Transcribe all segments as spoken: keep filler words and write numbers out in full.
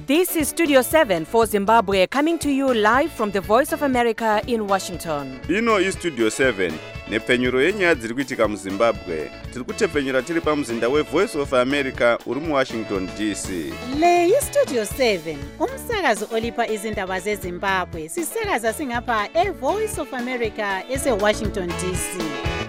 This is Studio seven for Zimbabwe, coming to you live from the Voice of America in Washington. Ino is Studio seven, nepfenyuro yenyaya dziri kuitika muZimbabwe. Tiri kutepfenyura tiri pamuzinda weVoice of America uri muWashington D C. Le yi Studio seven, umsakazo olipa izindaba zeZimbabwe. Sisakaza singapha eVoice of America eseWashington D C.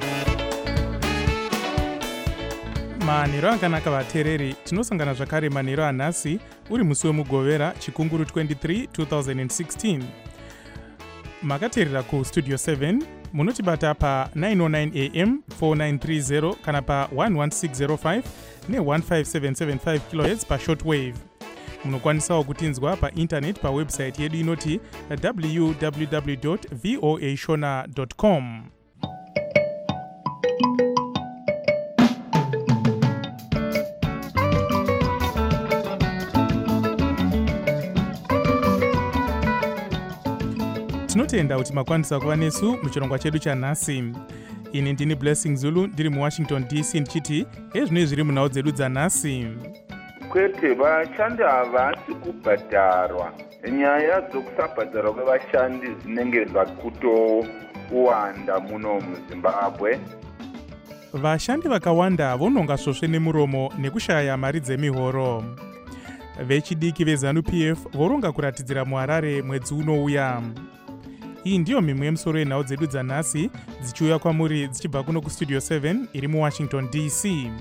Manhero akanaka vateereri, tinosangana zvakare manhero anhasi uri musi wemugovera chikunguru twenty-three twenty sixteen. Makateerera kuStudio seven munotibata pa nine oh nine A M four nine three zero kana pa one one six zero five ne one five seven seven five kilohertz pa shortwave. Munokwanisawo kutinzwa pa internet pa website yedu inoti w w w dot voa shona dot com. Tinotenda kuti makwanisa kuva nesu muchirongwa chedu chanhasi. Ini ndini Blessing Zulu ndiri muWashington D C ndichiti ezvinoi zviri munhau dzedu dzanhasi. Kwete vashandi havasi kubhadharwa. Nyaya dzokusabhadharwa kwevashandi dzinenge dzakutowanda muno muZimbabwe. Vashandi vakawanda vononga svosve nemuromo nekushaya mari dzemihoro. Vechidiki veZanu-P F voronga kuratidzira muHarare mwedzi unouya. Iyi ndiyo mimwe yemusoro yenhau dzedu dzanhasi dzichiuya kwamuri dzichibva kuno kuStudio seven iri muWashington D C.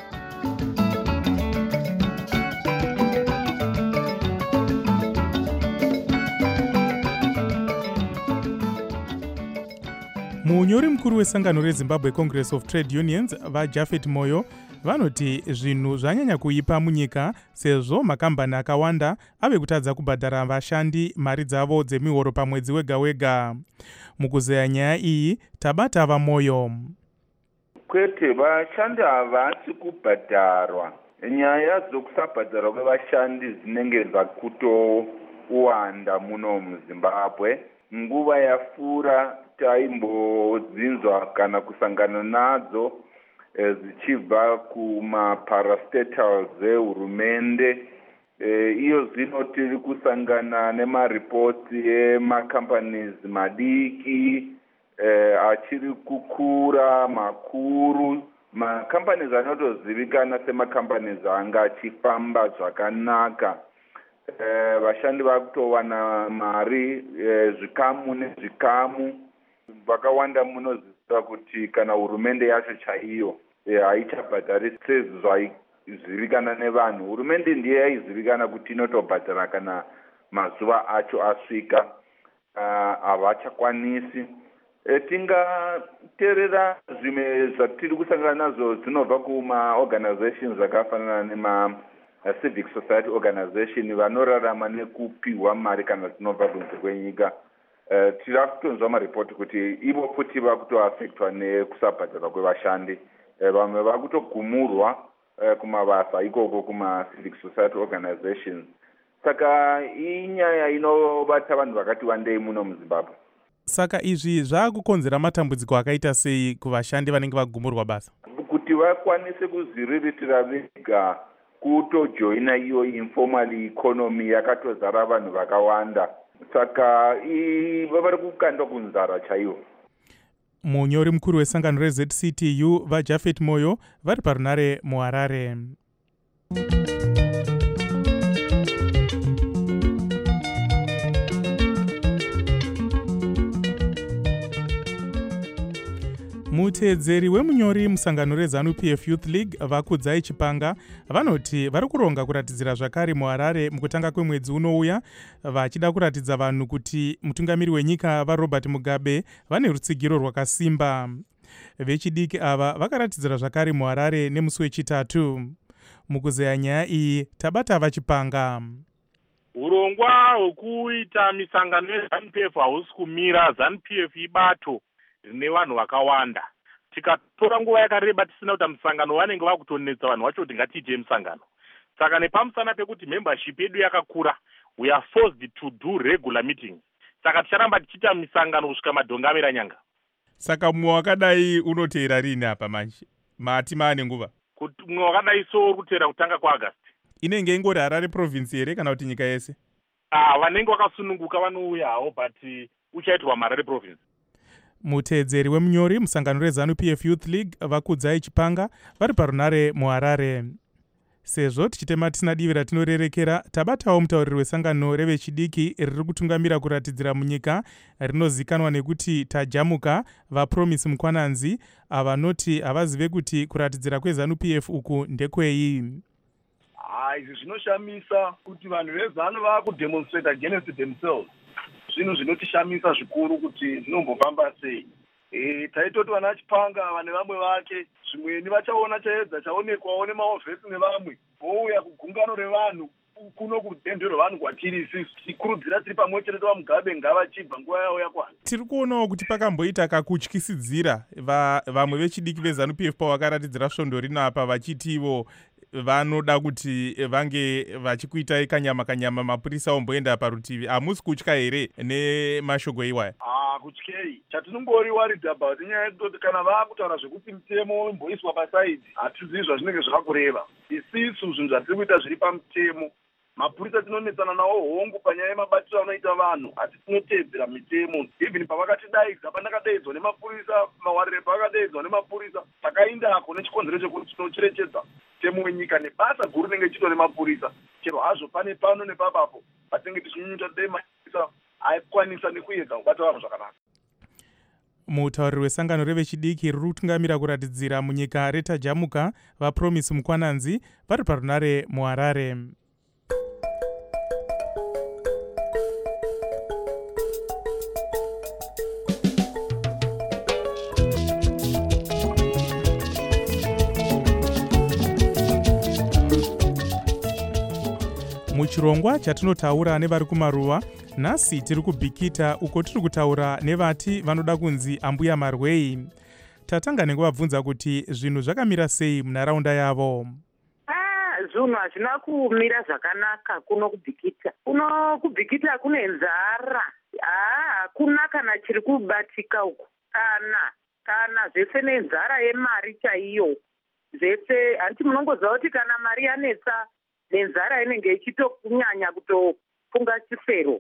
Munyori mukuru wesangano reZimbabwe Congress of Trade Unions vaJapheth Moyo vanoti zvinhu zvanyanya kuipa munyika sezvo makambani akawanda ave kutadza kubhadhara vashandi mari dzavo dzemihoro pamwedzi wega wega. Mukuzeya nyaya iyi tabata vaMoyo. Kwete vashandi havasi kubhadharwa. Nyaya dzokusabhadharwa kwevashandi dzinenge dzakutowanda muno muZimbabwe. Nguva yapfuura taimbodzinzwa kana kusangana nadzo zichibva kumaparastatals ehurumende. Iyo zvino tiri kusangana nemaripoti emacompanies madiki achiri kukura makuru. Macompanies anotozivikana semacompanies anga achifamba zvakanaka. Vashandi vakutowana mari zvikamu nezvikamu. Vakawanda munoziva kuti kana hurumende yacho chaiyo haichabhadhari sezvaizivikana nevanhu. Hurumende ndiye yaizivikana kuti inotobhadhara kana mazuva acho asvika. Havachakwanisi. Tingateerera zvimwe zvatiri kusangana nazvo dzinobva kumaorganizations zvakafanana nema civic society organization vanorarama nekupiwa mari kana dzinobva kunze kwenyika. Uh, tiri kutonzwa maripoti kuti ivo futi vakutoafektwa nekusabhadharwa kwevashandi. Vamwe uh, vakutogumurwa uh, kumabasa ikoko kuma-civic society organizations. Saka inyaya inobata vanhu vakati wandei muno muZimbabwe. Saka izvi zvaakukonzera matambudziko akaita sei kuvashandi vanenge vagumurwa basa? Kuti vakwanise kuzviriritira vega kutojoina iyo informal economy yakatozara vanhu vakawanda. Saka vari kukandwa kunzara chaiwo. Munyori mukuru wesangano reZ C T U vaJapheth Moyo vari parunare muHarare. Muteedzeri wemunyori musangano reZanu-P F Youth League vakudzai Chipanga vanoti vari kuronga kuratidzira zvakare muHarare mukutanga kwemwedzi unouya vachida kuratidza vanhu kuti mutungamiri wenyika vaRobert Mugabe vane rutsigiro rwakasimba. Vechidiki ava vakaratidzira zvakare muHarare nemusi wechitatu. Mukuzeya nyaya iyi tabata vaChipanga. Urongwa hwekuita misangano yeZanu-P F hausi kumira. ZANU-P F ibato rine vanhu vakawanda. Tikatora nguva yakareba tisina kuita musangano vanenge vakutonetsa vanhu vacho kuti ngatiite musangano. Saka nepamusana pekuti membership yedu yakakura, we are forced to do regular meetings. Saka ticharamba tichiita misangano kusvika madhongamira nyanga. Saka mumwe wakadai unoteera rini apa manje? Mati maane nguva? Kuti mumwe wakadai so uri kuteera kutanga kwaAgasti. inenge ingori Harare province here kana kuti nyika yese? Ah, vanenge vakasununguka vanouyawo but uchaitwa Harare province. Muteedzeri wemunyori musangano reZANU P F Youth League Vakudzai Chipanga vari parunare muHarare. Sezvo tichitema tisina divi ratinorerekera, tabatawo mutauriri wesangano revechidiki riri kutungamira kuratidzira munyika rinozikanwa nekuti tajamuka vaPromise Mukwananzi, avanoti havazive kuti kuratidzira kweZANU P F uku ndekwei. Ah, izvi zvinoshamisa kuti vanhu vezanu vakudemonstrate against themselves. Zvinhu zvinotishamisa zvikuru kuti zvinombofamba sei. Eh, taitoti vana Chipanga vane vamwe vake zvimweni vachaona chaedza chaonekwawo nemaofesi nevamwe vouya kugungano revanhu kuno kudende rwevanhu kwatiri isisi tikurudzira tiri pamwe chete vamugabe ngavachibva nguva yavo yakwana. Tiri kuonawo kuti pakamboita kakutyisidzira vamwe vechidiki veZANU P F pavakaratidzira svondo rino apa vachitivo vanoda kuti vange vachikuitai kanyama kanyama mapurisa omboenda parutivi. Hamusi kutya here nemashoko iwaya? Ah, kutyei. Chatinongori worried about inyaya yekutoti kana vakutaura zvekuti mutemo imboiswa pasaidi hatizivi zvazvinenge zvakakureva. Isisu zvinhu zvatiri kuita zviri pamutemo. Mapurisa tinonetsana nawo hongu panyaya yemabatiro anoita vanhu asi tinoteedzera mitemo. Even pavakatidaidza pandakadaidzwa nemapurisa, mawarire pavakadaidzwa nemapurisa, takaindako nechikonzero chekuti tinocherechedza mutemo wenyika nebasa guru rinenge chiito nemapurisa. Chero hazvo pane pano nepapapo patinenge tichinyunyuta dai mapurisa aikwanisa nekuedza kubata vanhu zvakanaka. Mutauriri wesangano revechidiki riri kutungamira kuratidzira munyika retajamuka vaPromise Mukwananzi vari parunare muHarare. Muchirongwa chatinotaura nevari kumaruva, nhasi tiri kubhikita uko tiri kutaura nevati vanoda kunzi ambuya Marwei. Tatanga nekuvabvunza kuti zvinhu zvakamira sei munharaunda yavo. Ah, zvinhu hazvina kumira zvakanaka kuno kubhikita. Kuno kubhikita kune nzara. Ah, kuna kana chiri kubatika uko. Kana kana zvese nenzara yemari chaiyo. Zvese handiti munongoziva kuti kana mari yanetsa nenzara inenge ichitonyanya kutofunga chifero.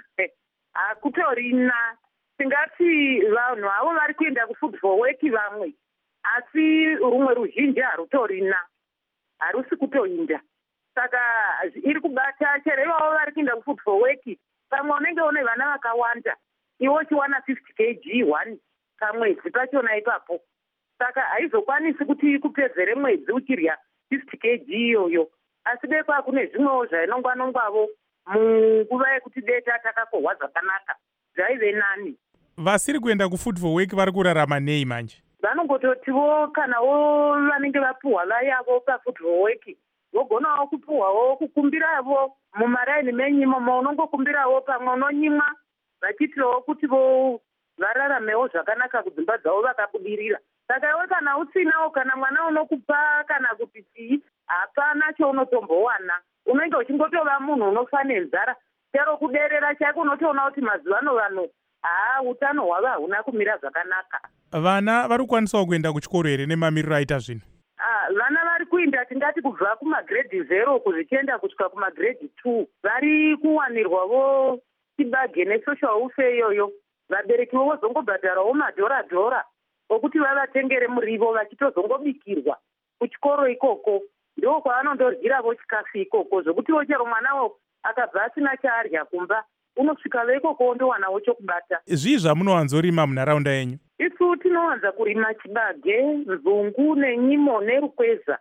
Hakutorina. Tingati vanhu avo vari kuenda kufood for work vamwe, asi rumwe ruzhinji harutorina, harusi kutoinda. Saka iri kubata chero ivavo vari kuenda kufood for work, pamwe unenge une vana vakawanda, iwo uchiwana fifty kilograms one kamwedzi pachona ipapo. Saka haizokwanisi kuti kupedzere mwedzi uchirya fifty kilograms iyoyo. Asi bepa kune zvimwewo zvainongwanongwavo munguva yekuti deta takakohwa zvakanaka zvaive nani. Vasiri kuenda kufood for work vari kurarama nei manje? Vanongototiwo kanawo vanenge vapuhwa vayavo pafood for work vogonawo kupuhwawo kukumbiravo mumaraini menyimo maunongokumbirawo pamwe unonyimwa vachitirawo kuti vo vararamewo zvakanaka kudzimba dzavo vakabudirira. Saka iwe kana usinawo kana mwana unokupa kana kuti chii hapana chaunotombowana, unenge uchingotova munhu unofa nenzara. Chero kuderera chako unotoona kuti mazuva ano vanhu haa utano hwavo hauna kumira zvakanaka. Vana vari kukwanisawo kuenda kuchikoro here nemamiriro aita zvinhu? Ah, vana vari kuinda tingati kubva kumagrade zero kuzvichienda kusvika kumagrade two. Vari kuwanirwawo chibage nesocial welfare iyoyo. Vaberekiwo vozongobhadharawo madhora dhora okuti vavatengere murivo vachitozongobikirwa kuchikoro ikoko. Ndiko kwavanondoryiravo chikafu ikoko zvokutiwo chero mwanawo akabva asina chaarya kumba unosvika veikoko ndowanawo chokubata. Zvii zvamunowanzorima munharaunda yenyu? Isu tinowanza kurima chibage, nzungu nenyimo nerukweza.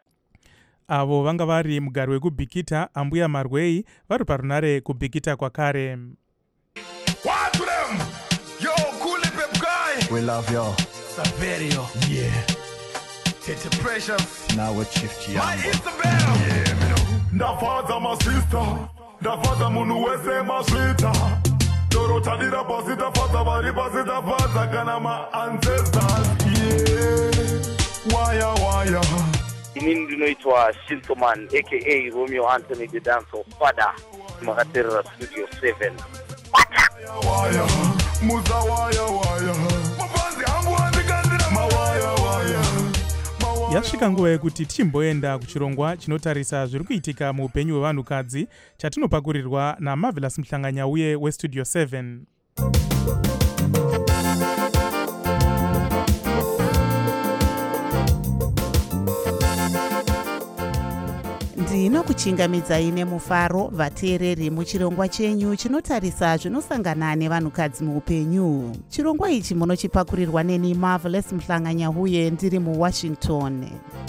Avo vanga vari mugari wekubhikita ambuya Marwei vari parunare kubhikita kwakare. What to them? Yo, cool pep guy. We love you. Saverio. Yeah. Tete Precious. Now we shift ya. My Isabel. Yeah, me know. Ndafaza my sister. Ndafaza munu wese maswita. Dorota dira posita faza bari posita faza kana my ancestors. Yeah. Waya waya. Inini ndinoitwa Shintoman aka Romeo Anthony the Dancer Father. Makaterera Studio seven. Waya waya. Muza waya waya. Mabanzi hangu andikandira mawaya waya. Yasvika nguva yekuti timboenda kuchirongwa chinotarisa zviri kuitika muupenyu hwevanhukadzi chatinopakurirwa naMarvelous Mhlanganyauye weStudio seven. ndinokuchingamidzai nemufaro vateereri muchirongwa chenyu chinotarisa zvinosangana nevanhukadzi muupenyu. Chirongwa ichi munochipakurirwa neni Marvelous Mhlanganyauye ndiri muWashington.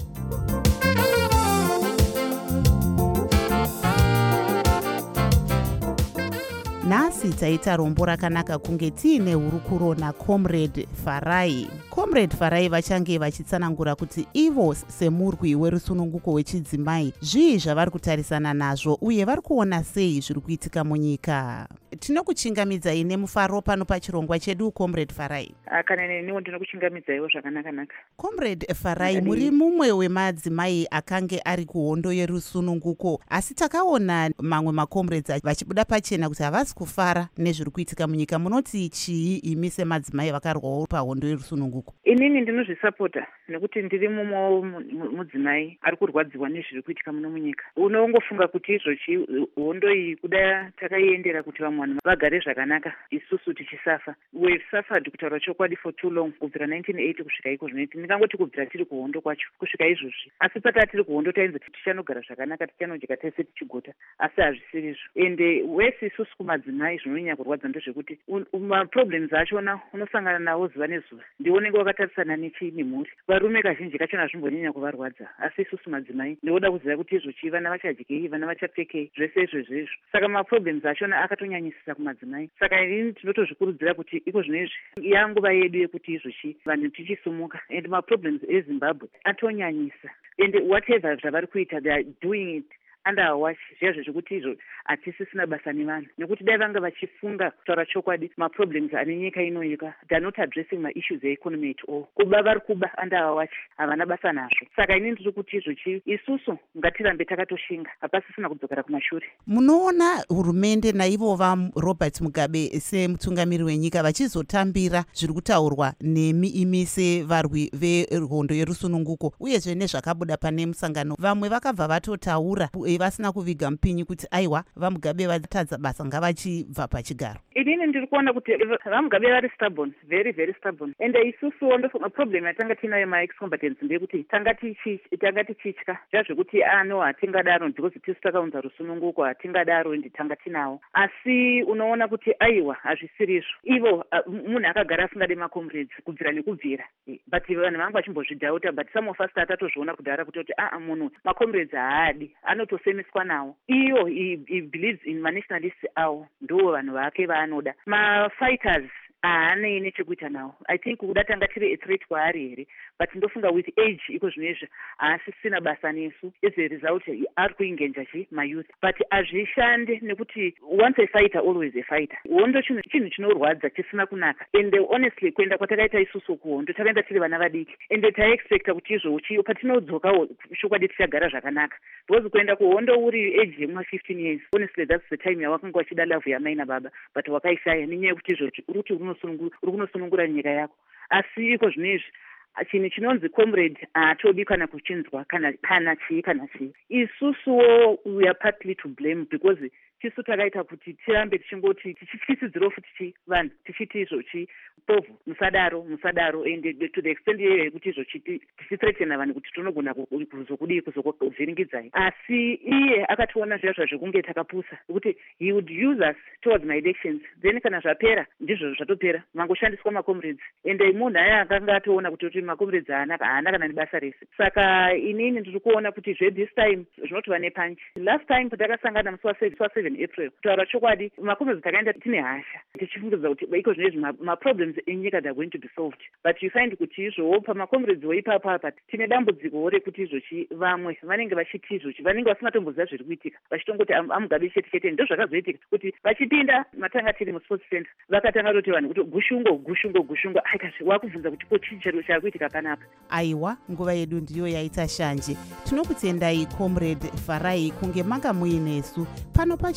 Nhasi taita rombo rakanaka kunge tiine hurukuro naComrade Farai. Comrade Farai vachange vachitsanangura kuti ivo semurwi werusununguko hwechidzimai zvii zvavari kutarisana nazvo uye vari kuona sei zviri kuitika munyika. Tinokuchingamidzai nemufaro pano pachirongwa chedu Comrade Farai. Kana neniwo ndinokuchingamidzaiwo zvakanaka-naka. Comrade Farai, muri mumwe wemadzimai akange ari kuhondo yerusununguko, asi takaona mamwe macomrades vachibuda pachena kuti havasi kufara nezviri kuitika munyika. Munoti chii imi semadzimai vakarwawo pahondo yerusununguko? Inini ndinozvisapota nekuti ndiri mumwe mudzimai ari kurwadziwa nezviri kuitika muno munyika. Unongofunga kuti izvochi hondo iyi kuda takaiendera kuti vamwe vanhu vagare zvakanaka isusu tichisafa. We've suffered kutaura chokwadi for too long, kubvira nineteen eighty kusvika iko zvinoiti. Ndingangoti kubvira tiri kuhondo kwacho kusvika izvozvi. Asi pataa tiri kuhondo tainzi tichanogara zvakanaka, tichanojeka tese tichigota, asi hazvisiri izvo. Ende wese isusu kumadzimai zvinonyanya kurwadza ndezvekuti maproblems achona unosangana nawo zuva nezuva ndiwo unenge wakatarisana nemhuri. Varume kazhinji kacho hazvimbonyanya kuvarwadza, asi isusu madzimai ndinoda kuziva kuti izvochi vana vachadyei, vana vachapfekei, zvese izvozvo izvo. Saka maproblems achona akatonyanyisisa kumadzimai. Saka inini tinotozvikurudzira kuti iko zvinezvi yanguva yedu yekuti izvochi vanhu tichisumuka. And maproblems eZimbabwe atonyanyisa. And whatever zvavari kuita, they are doing it under our watch. Zviya zvekuti izvo hatisisina basa nevanhu, nekuti dai vanga vachifunga kutaura chokwadi maproblems ane nyika inoika, they are not addressing my issues economy at all. Kuba vari kuba under our watch, havana basa nazvo. Saka inini ndiri kuti izvochi isusu ngatirambe takatoshinga, hapasisina kudzokera kumashure. Munoona hurumende naivo vaRobert Mugabe semutungamiri wenyika vachizotambira zviri kutaurwa nemi imi sevarwi vehondo yerusununguko, uyezve nezvakabuda pane musangano? Vamwe vakabva vatotaura vasina kuviga mupinyi kuti aiwa vaMugabe vatadza basa ngavachibva pachigaro. Inini ndiri kuona kuti vaMugabe vari stubborn, very very stubborn. And isusu ndofunga problem yatanga tinayo ma-ex-combatants ndeyekuti tanga tichitya zva zvekuti ano hatingadaro because tisu takaunza rusununguko, hatingadaro ende tanga tinawo. Asi unoona kuti aiwa hazvisiri izvo. Ivo munhu akagara asingade macomrades kubvira nekubvira. But vanhu vanga vachimbozvidhauta, but some of us tatozviona kudhara kuti aa munhu macomrades haadi, anotosemiswa nawo. Iyo he believes in ma-nationalists awo, ndo vanhu vake vaanoda. Ma-fighters haanei nechekuita nawo. I think kuda tanga tiri a threat kwaari here, but ndofunga with age iko zvinezvi haasisina basa nesu. As a result ari kuingenja chi mayouth, but hazvishande nekuti once a fighter always a fighter. Hondo chinhu chinorwadza chisina kunaka. And honestly kuenda kwatakaita isusu kuhondo takaenda tiri vana vadiki, and taexpecta kuti izvochi patinodzokawo chokwadi tichagara zvakanaka. Because kuenda kuhondo uri age yemwa fifteen years, honestly that's the time yawakanga wachida love yamai nababa, but wakaishaya nenyaya yekuti izvochi uruti uri kunosunungura nyika yako. Asi iko zvinezvi chinhu chinonzi comrade haatodi kana kuchinzwa kana kana chii kana chii. Isusuwo we are partly to blame because tisu takaita kuti tirambe tichingoti tichisidziro futi chi vanhu tichiti izvochi povhu musadaro musadaro, and to the extent iyoyo yekuti izvochi tichithreatena vanhu kuti tinogona kuzokudii kuzokuvhiringidzai. Asi iye akationa zviya zvazvekunge takapusa kuti he would use us towards my elections, then kana zvapera ndizvo zvatopera mangoshandiswa macomrades. And munhu aya akanga atoona kuti macomrades haana kana nebasa rese. Saka inini ndiri kuona kuti zve this time zvinotova nepanchi. Last time patakasangana musi waseven April, kutaura chokwadi macomrades takaenda tine hasha tichifungidza kuti iko zvinezvi maproblems enyika they are going to be solved, but you find kuti izvowo pamacomrades weipapo apa tine dambudziko rekuti izvochi vamwe vanenge vachiti izvochi vanenge vasingatomboziva zviri kuitika, vachitongoti aMugabe chete chete. Ndo zvakazoitika kuti vachipinda matanga tiri musports center vakatanga toti vanhu kuti gushungo gushungo gushungo, aikazvi wakubvunza kuti ko chii chari kuitika panapa. Aiwa, nguva yedu ndiyo yaita shanje. Tinokutendai Comrade Farai kunge manga muinesu pano pachi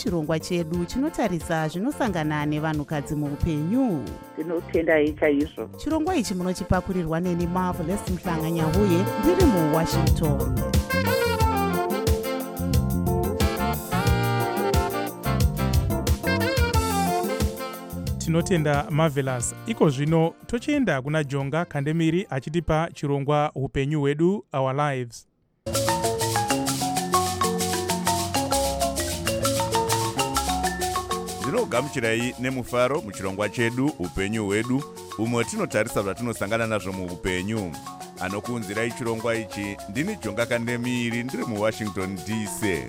muchirongwa chedu chinotarisa zvinosangana nevanhukadzi muupenyu. Tinotendai chaizvo. Chirongwa ichi munochipakurirwa neni Marvelous Mhlanga Nyahuye ndiri muWashington. Tinotenda Marvelous. Iko zvino tochienda kuna Jonga Kandemiri achitipa chirongwa upenyu hwedu, Our Lives. Ndinogamuchirai nemufaro muchirongwa chedu upenyu hwedu, umwe tinotarisa zvatinosangana nazvo muupenyu. Anokuunzirai chirongwa ichi ndini Jonga Kandemiri ndiri muWashington D C.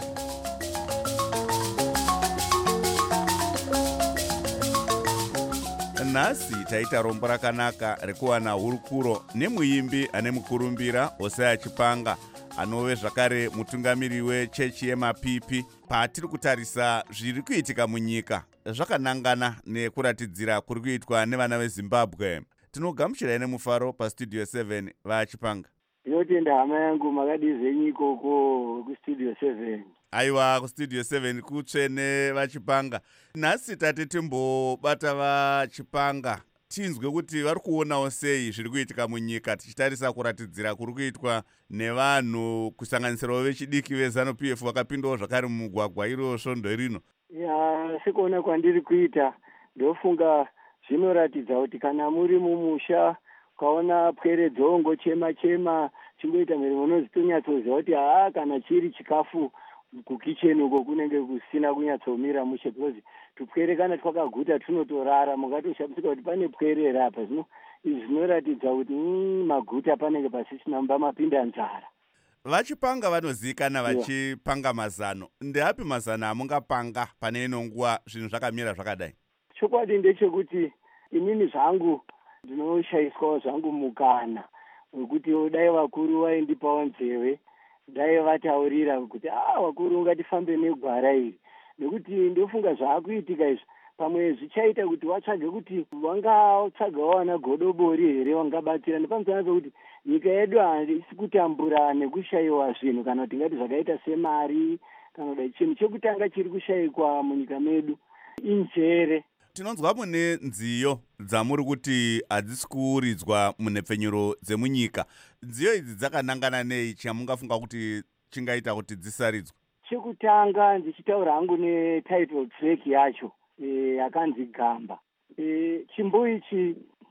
Nhasi taita rombo rakanaka rekuwana hurukuro nemuimbi ane mukurumbira Hosea Chipanga, anove zvakare mutungamiri wechechi yemapipi. Patiri kutarisa zviri kuitika munyika zvakanangana nekuratidzira kuri kuitwa nevana veZimbabwe. Tinogamuchirai nemufaro pastudio seven vaChipanga. Ndinotenda hama yangu makadizvenyi ikoko kustudio seven. Aiwa, kustudio seven kutsvene vaChipanga. Nhasi tate timbobata vaChipanga tinzwe kuti vari kuonawo sei zviri kuitika munyika, tichitarisa kuratidzira kuri kuitwa nevanhu kusanganisirawo vechidiki veZanu P F vakapindawo zvakare mumugwagwa iro svondo rino. Ya, sekuona kwandiri kuita ndofunga zvinoratidza kuti kana muri mumusha ukaona pwere dzongo chema chema chingoita mhere munozitonyatsoziva kuti haa kana chiri chikafu kukicheni uko kunenge kusina kunyatsomira mushe, because tupwere kana twakaguta tunotorara, mukatoshambudzika kuti pane pwere rapa. Zvino izvi zvinoratidza kuti mm, maguta panenge pasisina mba mapinda nzara. VaChipanga vanozivikana vachipanga mazano. Ndeapi mazano amungapanga pane ino nguva zvinhu zvakamira zvakadai? Chokwadi ndechekuti inini zvangu ndinoshayiswawo zvangu mukana wekuti dai vakuru vaindipawo nzeve, dai vataurira kuti ah vakuru ngatifambe negwara iri, nekuti ndofunga zvaakuitika izvi pamwe zvichaita kuti watsvage kuti wangatsvagawo wana godobori here wangabatsira, nepamusana pekuti nyika yedu haisi kutambura nekushayiwa zvinhu, kana kuti ngati zvakaita semari kana kudai. Chinhu chekutanga chiri kushayikwa munyika medu injere. Tinonzwa mune nziyo dzamuri kuti hadzisi kuuridzwa munhepfenyuro dzemunyika. Nziyo idzi dzakanangana nei chamungafunga kuti chingaita kuti dzisaridzwe? Chekutanga ndichitaura hangu netitle track yacho yakanzi Gamba. E, chimbo ichi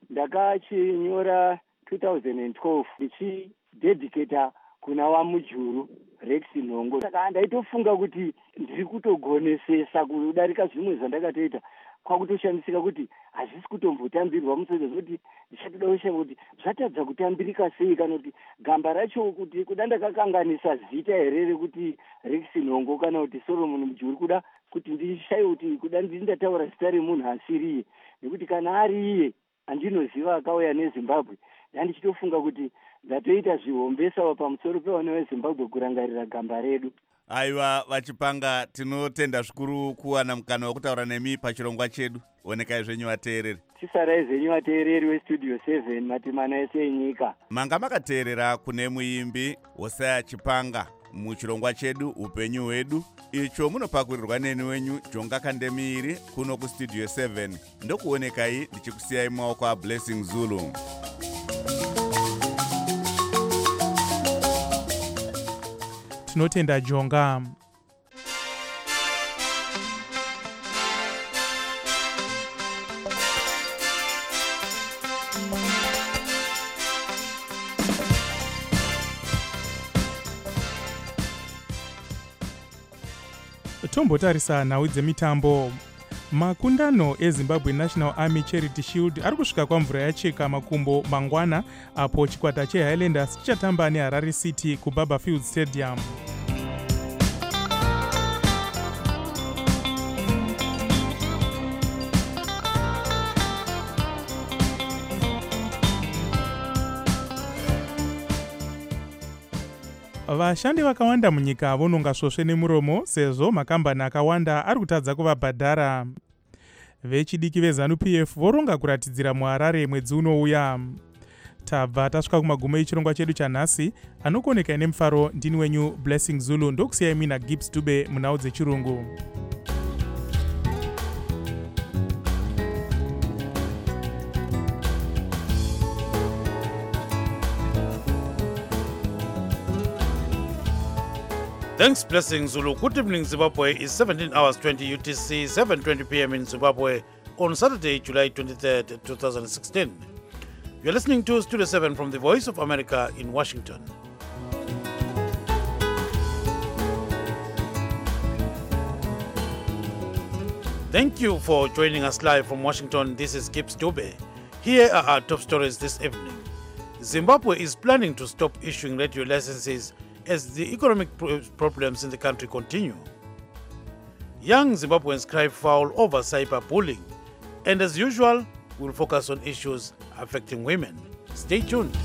ndakachinyora two thousand twelve ndichidedicata kuna waMujuru Rex Nhongo. Saka ndaitofunga kuti ndiri kutogonesesa kudarika zvimwe zvandakatoita, kwakutoshandisika kuti hazvisi kutombotambirwa musodzi kuti ndichatoda kushanga kuti zvatadza kutambirika sei, kana kuti gamba racho kuti kuda ndakakanganisa zita here rekuti Rex Nhongo kana kuti Solomon Mujuru, kuda kuti ndishaye kuti kuda ndindataura zita remunhu asiriye, nekuti kana ari iye andinoziva akauya neZimbabwe, ndandichitofunga kuti ndatoita zvihombesawo pamusoro pevana veZimbabwe kurangarira gamba redu. Aiwa, vaChipanga, tinotenda zvikuru kuwana mukana wekutaura nemi pachirongwa chedu. Onekai zvenyu vateereri. Tisarai zvenyu vateereri westudio seven matimana ese enyika. Manga makateerera kune muimbi Hosea Chipanga muchirongwa chedu upenyu hwedu, icho munopakurirwa neni wenyu Jonga Kandemiri kuno kustudio seven. Ndokuonekai ndichikusiyai mumaoko aBlessing Zulu. Tinotenda Jonga. Tombotarisa nhau dzemitambo. Makundano eZimbabwe National Army Charity Shield ari kusvika kwamvura yacheka makumbo mangwana, apo chikwata cheHighlanders chichatamba neHarare City kuBaba Field Stadium. Vashandi vakawanda munyika vononga svosve nemuromo sezvo makambani akawanda ari kutadza kuvabhadhara. Vechidiki veZanu P F voronga kuratidzira muHarare mwedzi unouya. Tabva tasvika kumagumo echirongwa chedu chanhasi. Anokoneka nemufaro ndini wenyu Blessing Zulu, ndokusiyai mina Gibbs Dube munhau dzechirungu. Thanks, Blessing Zulu. Good evening, Zimbabwe. It's seventeen hours twenty U T C, seven twenty p m in Zimbabwe on Saturday, July twenty-third, twenty sixteen. You're listening to Studio seven from the Voice of America in Washington. Thank you for joining us live from Washington. This is Gibbs Dube. Here are our top stories this evening. Zimbabwe is planning to stop issuing radio licenses as the economic problems in the country continue. Young Zimbabweans cry foul over cyberbullying. And as usual, we'll focus on issues affecting women. Stay tuned.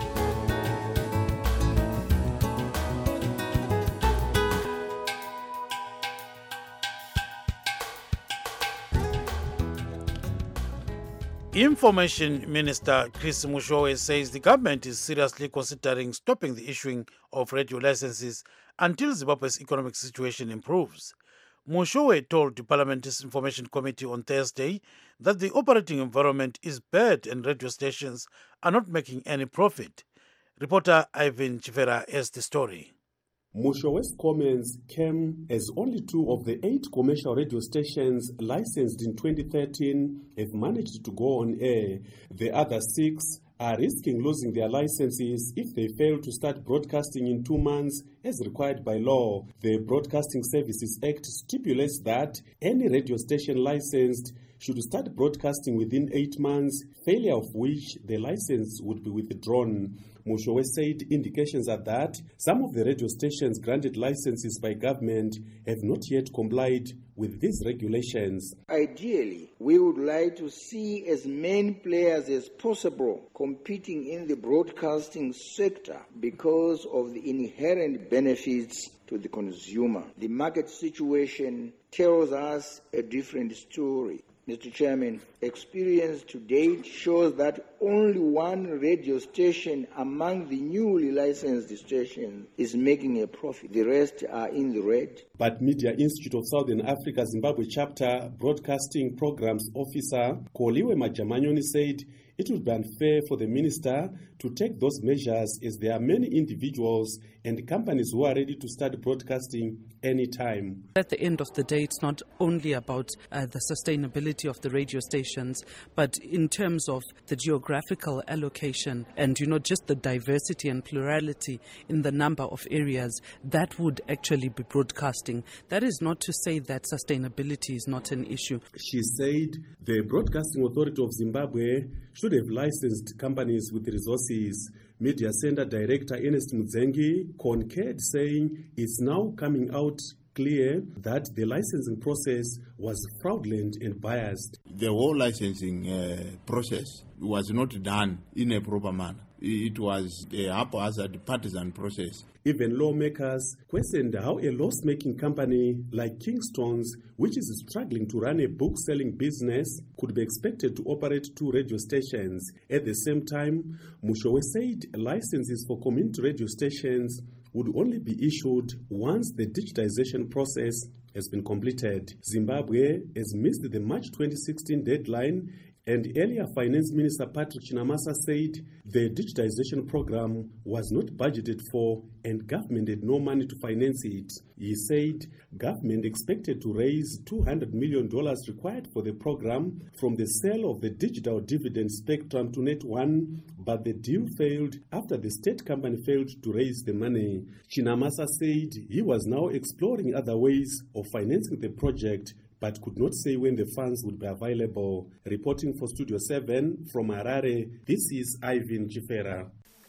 Information Minister Chris Mushowe says the government is seriously considering stopping the issuing of radio licenses until Zimbabwe's economic situation improves. Mushowe told the Parliament's Information Committee on Thursday that the operating environment is bad and radio stations are not making any profit. Reporter Ivan Chivera has the story. Mushowe's comments came as only two of the eight commercial radio stations licensed in twenty thirteen have managed to go on air. The other six are risking losing their licenses if they fail to start broadcasting in two months as required by law. The Broadcasting Services Act stipulates that any radio station licensed should start broadcasting within eight months, failure of which the license would be withdrawn. Mushowe said indications are that some of the radio stations granted licenses by government have not yet complied with these regulations. Ideally, we would like to see as many players as possible competing in the broadcasting sector because of the inherent benefits to the consumer. The market situation tells us a different story. Mister Chairman, experience to date shows that only one radio station among the newly licensed stations is making a profit. The rest are in the red. But Media Institute of Southern Africa Zimbabwe Chapter Broadcasting Programs Officer Koliwe Majamanyoni said it would be unfair for the minister to take those measures as there are many individuals and companies who are ready to start broadcasting anytime. At the end of the day, it's not only about uh, the sustainability of the radio stations, but in terms of the geographical allocation and, you know, just the diversity and plurality in the number of areas that would actually be broadcasting. That is not to say that sustainability is not an issue. She said the Broadcasting Authority of Zimbabwe should have licensed companies with resources. Media Center Director Ernest Mudzengi concurred, saying it's now coming out clear that the licensing process was fraudulent and biased. The whole licensing uh, process was not done in a proper manner. It was a haphazard partisan process. Even lawmakers questioned how a loss-making company like Kingston's, which is struggling to run a book-selling business, could be expected to operate two radio stations. At the same time, Mushowe said licenses for community radio stations would only be issued once the digitization process has been completed. Zimbabwe has missed the March twenty sixteen deadline, and earlier Finance Minister Patrick Chinamasa said the digitization program was not budgeted for and government had no money to finance it. He said government expected to raise two hundred million dollars required for the program from the sale of the digital dividend spectrum to Net one, but the deal failed after the state company failed to raise the money. Chinamasa said he was now exploring other ways of financing the project, but could not say when the funds would be available. Reporting for Studio seven from Harare, this is Ivan Chifera.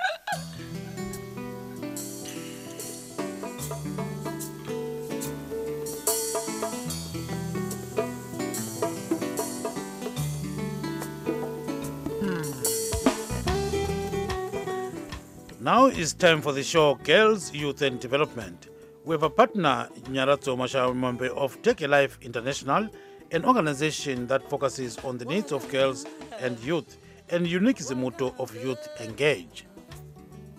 Now it's time for the show Girls, Youth and Development. We have a partner, Nyaratso Mashamambe of Take a Life International, an organization that focuses on the needs of girls and youth, and Unique is the motto of Youth Engage.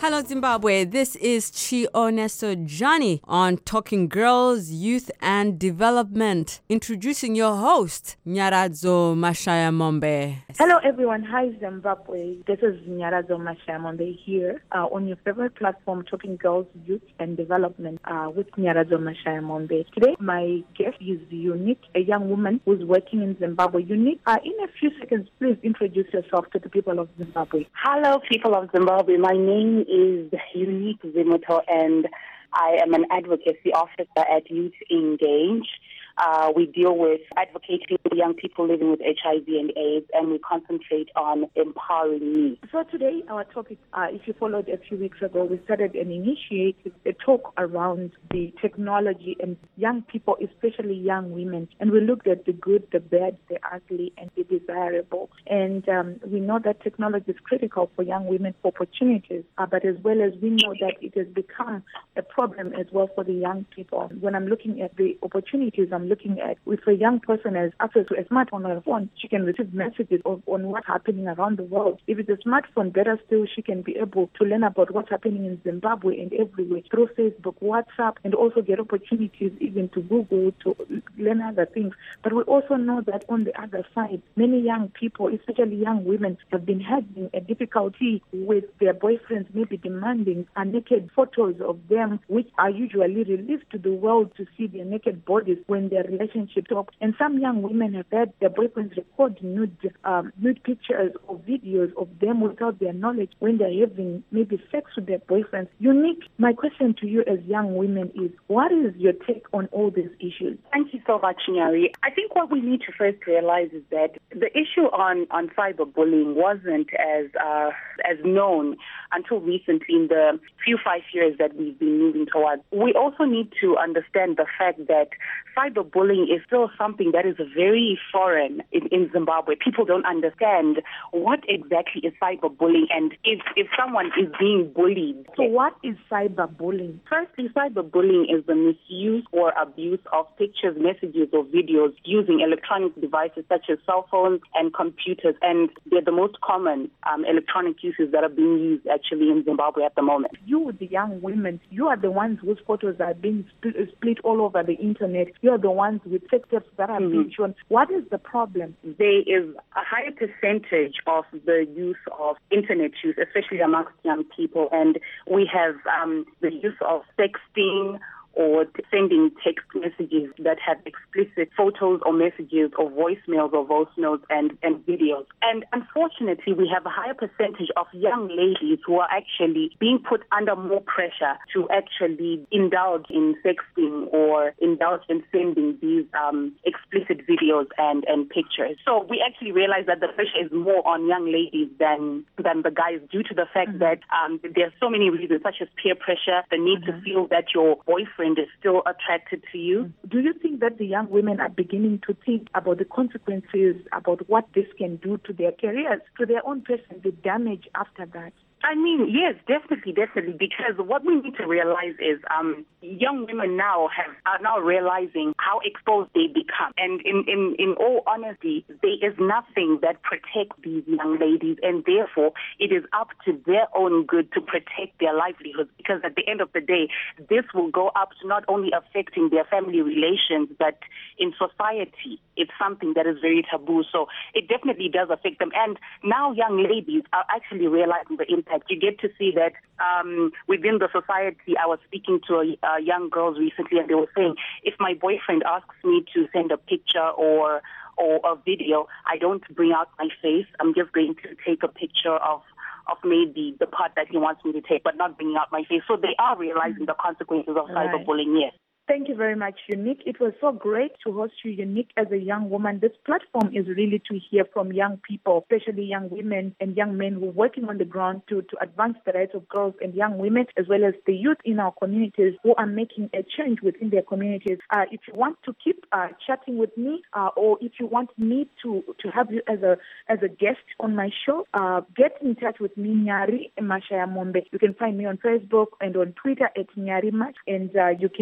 Hello Zimbabwe, this is Chioneso Johnny on Talking Girls, Youth and Development. Introducing your host, Nyaradzo Mashayamombe. Hello everyone, hi Zimbabwe. This is Nyaradzo Mashayamombe here uh, on your favorite platform, Talking Girls, Youth and Development uh, with Nyaradzo Mashayamombe. Today my guest is Unique, a young woman who's working in Zimbabwe. Unique, uh, in a few seconds, please introduce yourself to the people of Zimbabwe. Hello people of Zimbabwe, my name is Unique Zimuto and I am an advocacy officer at Youth Engage. Uh, we deal with advocating for young people living with H I V and AIDS, and we concentrate on empowering youth. So today, our topic, uh, if you followed a few weeks ago, we started and initiated a talk around the technology and young people, especially young women. And we looked at the good, the bad, the ugly, and the desirable. And um, we know that technology is critical for young women for opportunities, uh, but as well as we know that it has become a problem as well for the young people. When I'm looking at the opportunities, I'm looking at if a young person has access to a smartphone or a phone, she can receive messages of, on what's happening around the world. If it's a smartphone, better still, she can be able to learn about what's happening in Zimbabwe and everywhere through Facebook, WhatsApp, and also get opportunities even to Google to learn other things. But we also know that on the other side, many young people, especially young women, have been having a difficulty with their boyfriends maybe demanding a naked photos of them, which are usually released to the world to see their naked bodies when their relationship talks. And some young women have had their boyfriends record nude, um, nude pictures or videos of them without their knowledge when they're having maybe sex with their boyfriends. Unique, my question to you as young women is, what is your take on all these issues? Thank you so much, Nyari. I think what we need to first realize is that the issue on, on cyberbullying wasn't as uh, as known until recently in the few five years that we've been moving towards. We also need to understand the fact that cyberbullying is still something that is very foreign in, in Zimbabwe. People don't understand what exactly is cyberbullying and if, if someone is being bullied. So what is cyberbullying? Firstly, cyberbullying is the misuse or abuse of pictures, messages, or videos using electronic devices such as cell phones and computers, and they're the most common um, electronic uses that are being used actually in Zimbabwe at the moment. You, the young women, you are the ones whose photos are being split, split all over the internet. You are the ones with sex tapes that are mm-hmm. being shown. What is the problem? There is a higher percentage of the use of internet use, especially amongst young people, and we have um, the use of sexting or sending text messages that have explicit photos or messages or voicemails or voice notes and, and videos. And unfortunately, we have a higher percentage of young ladies who are actually being put under more pressure to actually indulge in sexting or indulge in sending these um, explicit videos and, and pictures. So we actually realize that the pressure is more on young ladies than, than the guys due to the fact mm-hmm. that um, there are so many reasons, such as peer pressure, the need mm-hmm. to feel that your boyfriend is still attracted to you. Do you think that the young women are beginning to think about the consequences, about what this can do to their careers, to their own person, the damage after that? I mean, yes, definitely, definitely, because what we need to realize is um, young women now have are now realizing how exposed they become. And in, in, in all honesty, there is nothing that protects these young ladies, and therefore it is up to their own good to protect their livelihoods, because at the end of the day, this will go up to not only affecting their family relations, but in society, it's something that is very taboo. So it definitely does affect them. And now young ladies are actually realizing the impact. You get to see that um, within the society. I was speaking to a, uh, young girls recently, and they were saying, if my boyfriend asks me to send a picture or or a video, I don't bring out my face. I'm just going to take a picture of of maybe the part that he wants me to take, but not bringing out my face. So they are realizing the consequences of right. cyberbullying, yes. Thank you very much, Unique. It was so great to host you, Unique, as a young woman. This platform is really to hear from young people, especially young women and young men who are working on the ground to, to advance the rights of girls and young women, as well as the youth in our communities who are making a change within their communities. Uh, if you want to keep uh, chatting with me, uh, or if you want me to, to have you as a as a guest on my show, uh, get in touch with me, Nyari Mashayamombe. You can find me on Facebook and on Twitter at Nyari Mash, and uh, you can keep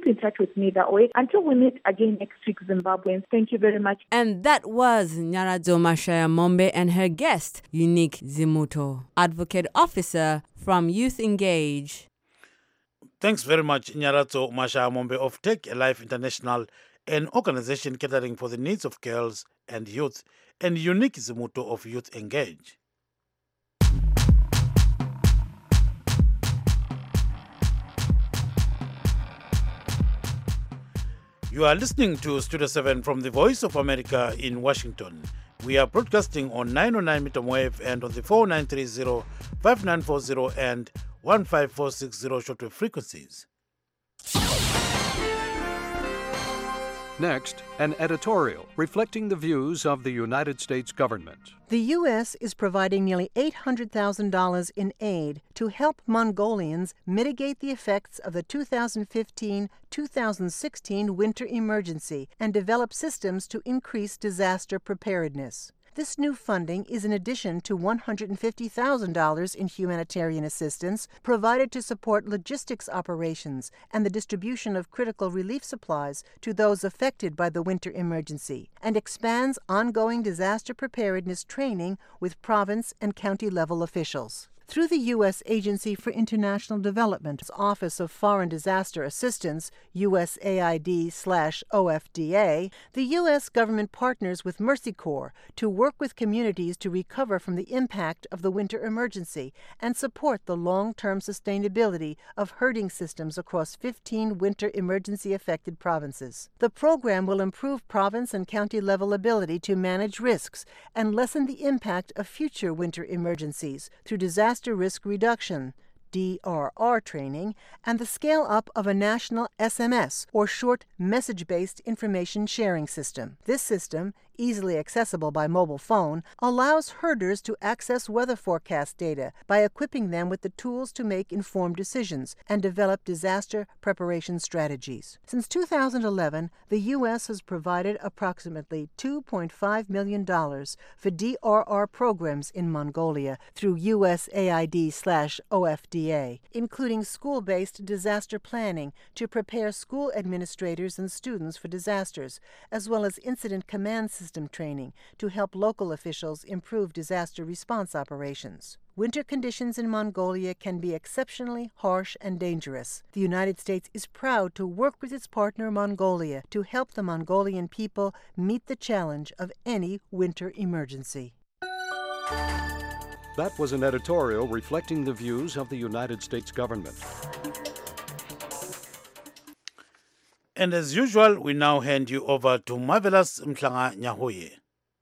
in touch with me that way. Until we meet again next week, Zimbabweans, thank you very much. And that was Nyaradzo Mashaya Mombe and her guest, Unique Zimuto, Advocate Officer from Youth Engage. Thanks very much, Nyaradzo Mashaya Mombe of Take a Life International, an organization catering for the needs of girls and youth, and Unique Zimuto of Youth Engage. You are listening to Studio seven from the Voice of America in Washington. We are broadcasting on nine oh nine meter wave and on the four nine three zero, five nine four zero and one five four six zero shortwave frequencies. Next, an editorial reflecting the views of the United States government. The U S is providing nearly eight hundred thousand dollars in aid to help Mongolians mitigate the effects of the two thousand fifteen to two thousand sixteen winter emergency and develop systems to increase disaster preparedness. This new funding is in addition to one hundred fifty thousand dollars in humanitarian assistance provided to support logistics operations and the distribution of critical relief supplies to those affected by the winter emergency, and expands ongoing disaster preparedness training with province and county level officials. Through the U S Agency for International Development's Office of Foreign Disaster Assistance, U S A I D slash O F D A, the U S government partners with Mercy Corps to work with communities to recover from the impact of the winter emergency and support the long-term sustainability of herding systems across fifteen winter emergency-affected provinces. The program will improve province and county-level ability to manage risks and lessen the impact of future winter emergencies through disaster risk reduction, D R R training, and the scale-up of a national S M S, or short message-based information sharing system. This system, easily accessible by mobile phone, allows herders to access weather forecast data by equipping them with the tools to make informed decisions and develop disaster preparation strategies. Since two thousand eleven, the U S has provided approximately two point five million dollars for D R R programs in Mongolia through U S A I D slash O F D A, including school-based disaster planning to prepare school administrators and students for disasters, as well as incident command systems training to help local officials improve disaster response operations. Winter conditions in Mongolia can be exceptionally harsh and dangerous. The United States is proud to work with its partner Mongolia to help the Mongolian people meet the challenge of any winter emergency. That was an editorial reflecting the views of the United States government. And as usual, we now hand you over to Marvelous Mhlanga Nyahoye.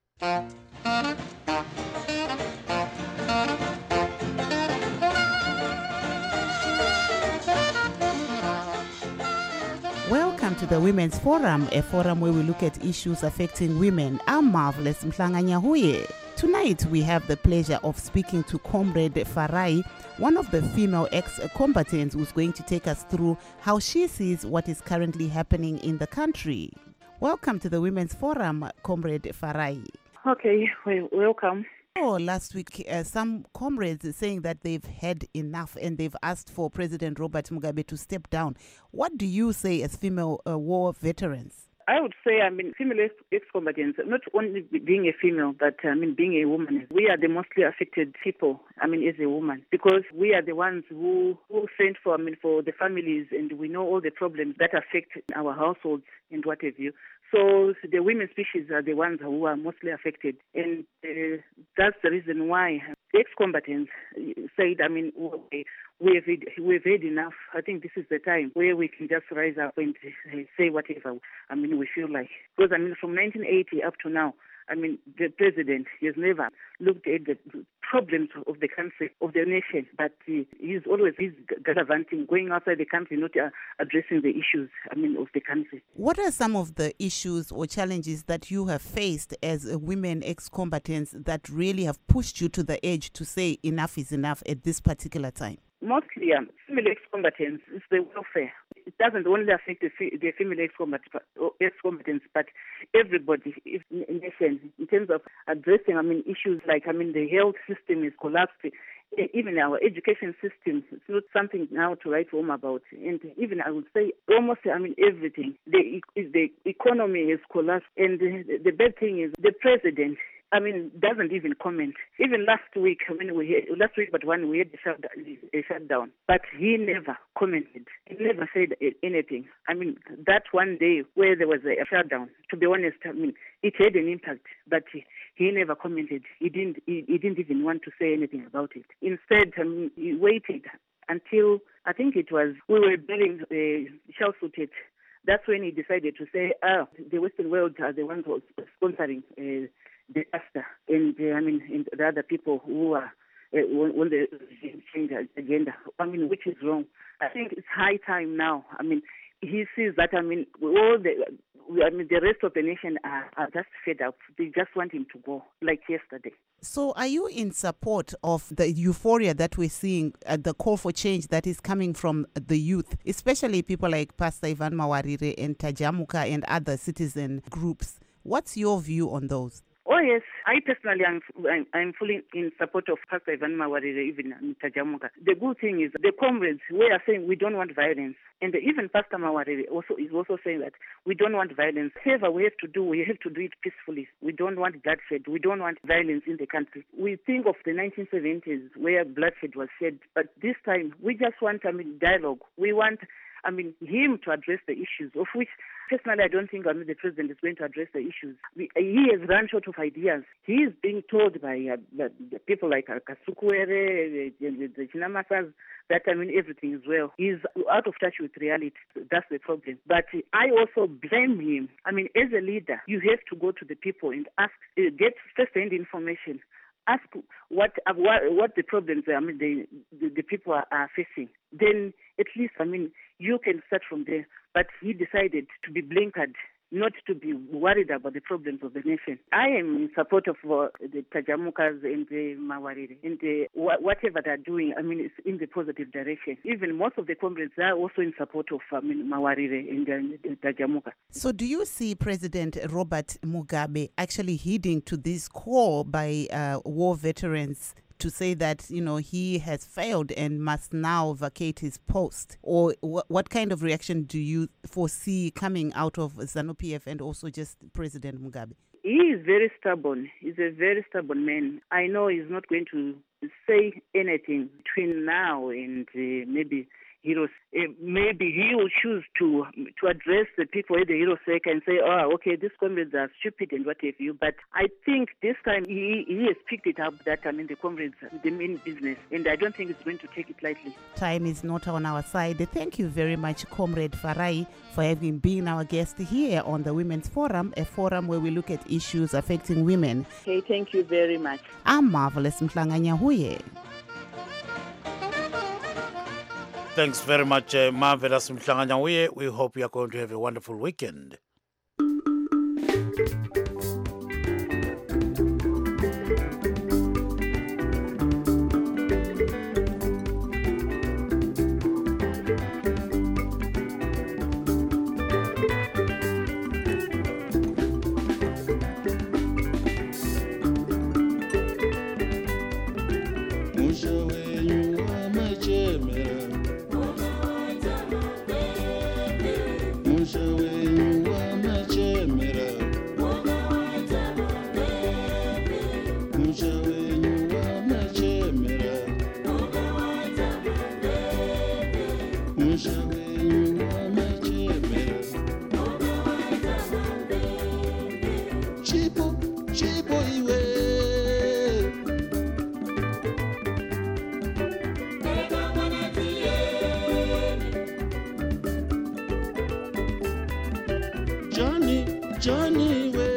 Welcome to the Women's Forum, a forum where we look at issues affecting women. I'm Marvelous Mhlanga Nyahoye. Tonight, we have the pleasure of speaking to Comrade Farai, one of the female ex-combatants who's going to take us through how she sees what is currently happening in the country. Welcome to the Women's Forum, Comrade Farai. Okay, well, welcome. Oh, last week, uh, some comrades are saying that they've had enough and they've asked for President Robert Mugabe to step down. What do you say as female uh, war veterans? I would say, I mean, female ex-combatants, not only being a female, but I mean, being a woman, we are the mostly affected people, I mean, as a woman, because we are the ones who, who fend for, I mean, for the families, and we know all the problems that affect our households and what have you. So the women species are the ones who are mostly affected, and uh, that's the reason why the ex-combatants said, I mean, we have, we have had enough. I think this is the time where we can just rise up and say whatever, I mean, we feel like. Because, I mean, from nineteen eighty up to now, I mean, the president has never looked at the problems of the country, of the nation, but uh, he's always he's gallivanting, going outside the country, not uh, addressing the issues, I mean, of the country. What are some of the issues or challenges that you have faced as a women ex-combatants that really have pushed you to the edge to say enough is enough at this particular time? Mostly, um, female ex-combatants is the welfare. It doesn't only affect the, the female ex-combatants, but everybody in the nation, in terms of addressing, I mean, issues like, I mean, the health system is collapsed even our education system, it's not something now to write home about. And even I would say almost, I mean, everything. The, the economy has collapsed. And the, the bad thing is the president, I mean, doesn't even comment. Even last week, when we had, last week, but when we had a shutdown, a shutdown, but he never commented. He never said anything. I mean, that one day where there was a shutdown, to be honest, I mean, it had an impact, but he, he never commented. He didn't. He, he didn't even want to say anything about it. Instead, I mean, he waited until I think it was we were being uh, shell-suited. That's when he decided to say, "Ah, the Western world are the ones who are sponsoring." Uh, the Asta and uh, I mean and the other people who are uh, on the change agenda. I mean, which is wrong. I think it's high time now. I mean, he sees that. I mean, all the I mean the rest of the nation are, are just fed up. They just want him to go, like yesterday. So, are you in support of the euphoria that we're seeing, uh, the call for change that is coming from the youth, especially people like Pastor Ivan Mawarire and Tajamuka and other citizen groups? What's your view on those? Oh, yes. I personally am I'm, I'm fully in support of Pastor Ivan Mawarire, even in Tajamuka. The good thing is the comrades, we are saying we don't want violence. And even Pastor Mawarire also is also saying that we don't want violence. Whatever we have to do, we have to do it peacefully. We don't want bloodshed. We don't want violence in the country. We think of the nineteen seventies where bloodshed was shed. But this time, we just want, I mean, dialogue. We want, I mean, him to address the issues, of which personally I don't think I mean, the president is going to address the issues. We, he has run short of ideas. He is being told by uh, the, the people like uh, Kasukuere, the, the, the Chinamasas, that I mean everything is well. He's out of touch with reality. That's the problem. But uh, I also blame him. I mean, as a leader, you have to go to the people and ask, uh, get first-hand information. Ask what uh, what, what the problems I mean the, the, the people are, are facing. Then at least I mean you can start from there. But he decided to be blinkered, not to be worried about the problems of the nation. I am in support of uh, the Tajamukas and the Mawarire. And the, wh- whatever they're doing, I mean, it's in the positive direction. Even most of the comrades are also in support of I mean, Mawarire and uh, Tajamuka. So do you see President Robert Mugabe actually heeding to this call by uh, war veterans to say that, you know, he has failed and must now vacate his post? Or wh- what kind of reaction do you foresee coming out of ZANU-P F and also just President Mugabe? He is very stubborn. He's a very stubborn man. I know he's not going to say anything between now and uh, maybe Heroes. Uh, maybe he will choose to to address the people at the Heroes Sake and say, oh, okay, these comrades are stupid and what have you. But I think this time he, he has picked it up that, I mean, the comrades are the main business. And I don't think it's going to take it lightly. Time is not on our side. Thank you very much, Comrade Farai, for having been our guest here on the Women's Forum, a forum where we look at issues affecting women. Okay, thank you very much. I'm Marvelous Mhlanganyahuye. Thanks very much, uh, Marvelous Mhlanganyahuye. We hope you are going to have a wonderful weekend. Johnny way.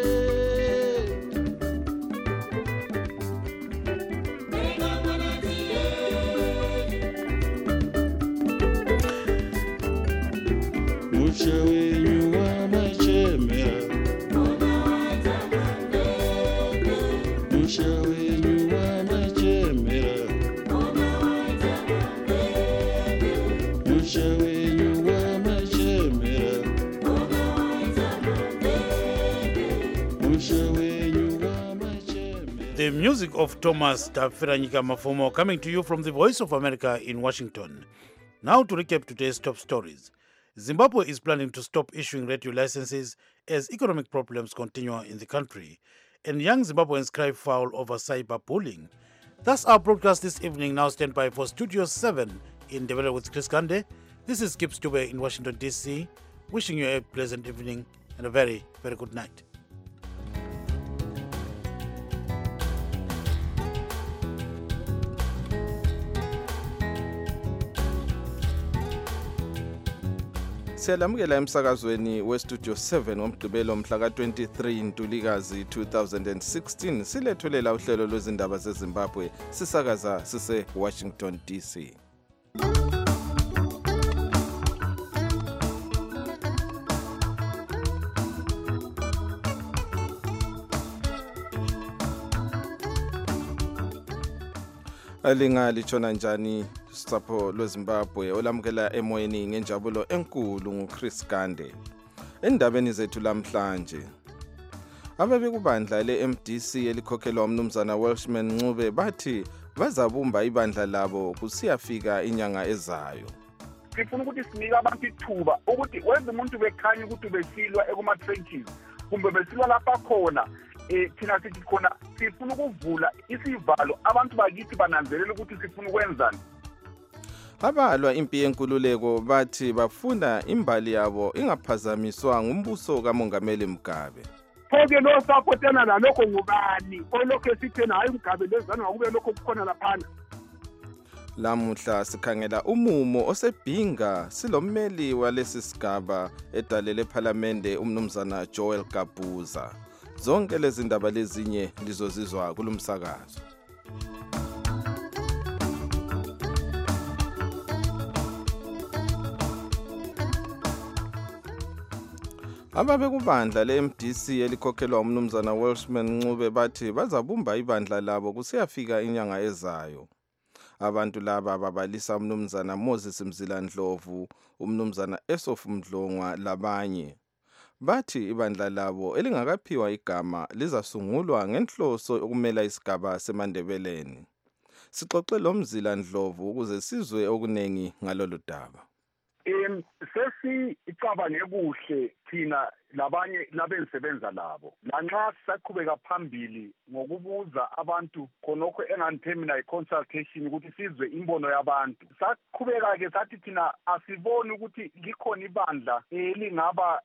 The music of Thomas Tafiranyika Mafumo coming to you from the Voice of America in Washington. Now to recap today's top stories. Zimbabwe is planning to stop issuing radio licenses as economic problems continue in the country, and young Zimbabweans cry foul over cyberbullying. That's our broadcast this evening. Now stand by for Studio seven in Develop with Chris Kande. This is Gibbs Dube in Washington, D C, wishing you a pleasant evening and a very, very good night. Siyalamukela emsakazweni westudio seven womgqibelo mhla ka twenty-three Ntulikazi two thousand sixteen silethulela uhlelo lwezindaba zeZimbabwe sisakaza sise Washington D C. Alinga lichona njani sapho lweZimbabwe olamukela emoyeni ngenjabulo enkulu nguChris Kande. Endabeni zethu lamhlanje, ababe kubandla le-M D C elikhokhelwa umnumzana Welshman Ncube bathi bazabumba ibandla labo kusiyafika inyanga ezayo. Sifuna ukuthi sinike abantu ithuba ukuthi wenze umuntu bekhanya ukuthi besilwa ekuma-trenches kumbe besilwa lapha khona. Eh thina sithi khona sifuna ukuvula isivalo abantu bakithi bananzelela ukuthi sifuna ukwenzani. Abalwa impi yenkululeko bathi bafuna imbali yabo ingaphazamiswa ngumbuso kaMongameli Mugabe. Phoke lo sapotana nalokho ngubani olokho sithena hayi Mugabe lezana ngakube lokho kukhona laphana. Lamuhla sikhangela umumo osebhinga silommeli walesi sigaba edalele eParliament umnumzana Joel Kabuza. Zonke lezi ndaba lezinye lizozizwa kulumsakazo. Ababe kubandla le-M D C elikhokhelwa umnumzana Welshman Ncube bathi bazabumba ibandla labo kusiyafika inyanga ezayo. Abantu laba babalisa umnumzana Moses Mzilandlovu, umnumzana Esof Mdlongwa labanye. Bathi ibandla labo elingakaphiwa igama lizasungulwa ngenhloso yokumela isigaba seMandebeleni. Sixoxe lo Mzilandlovu ukuze sizwe okunengi ngalolu daba. Em sesi icabane kuhle thina labanye labensebenza labo lanxa saqhubeka phambili ngokubuza abantu khonokho enganterminal consultation ukuthi sizwe imbono yabantu. Saqhubeka ke sathi thina asiboni ukuthi likhona ibandla elingaba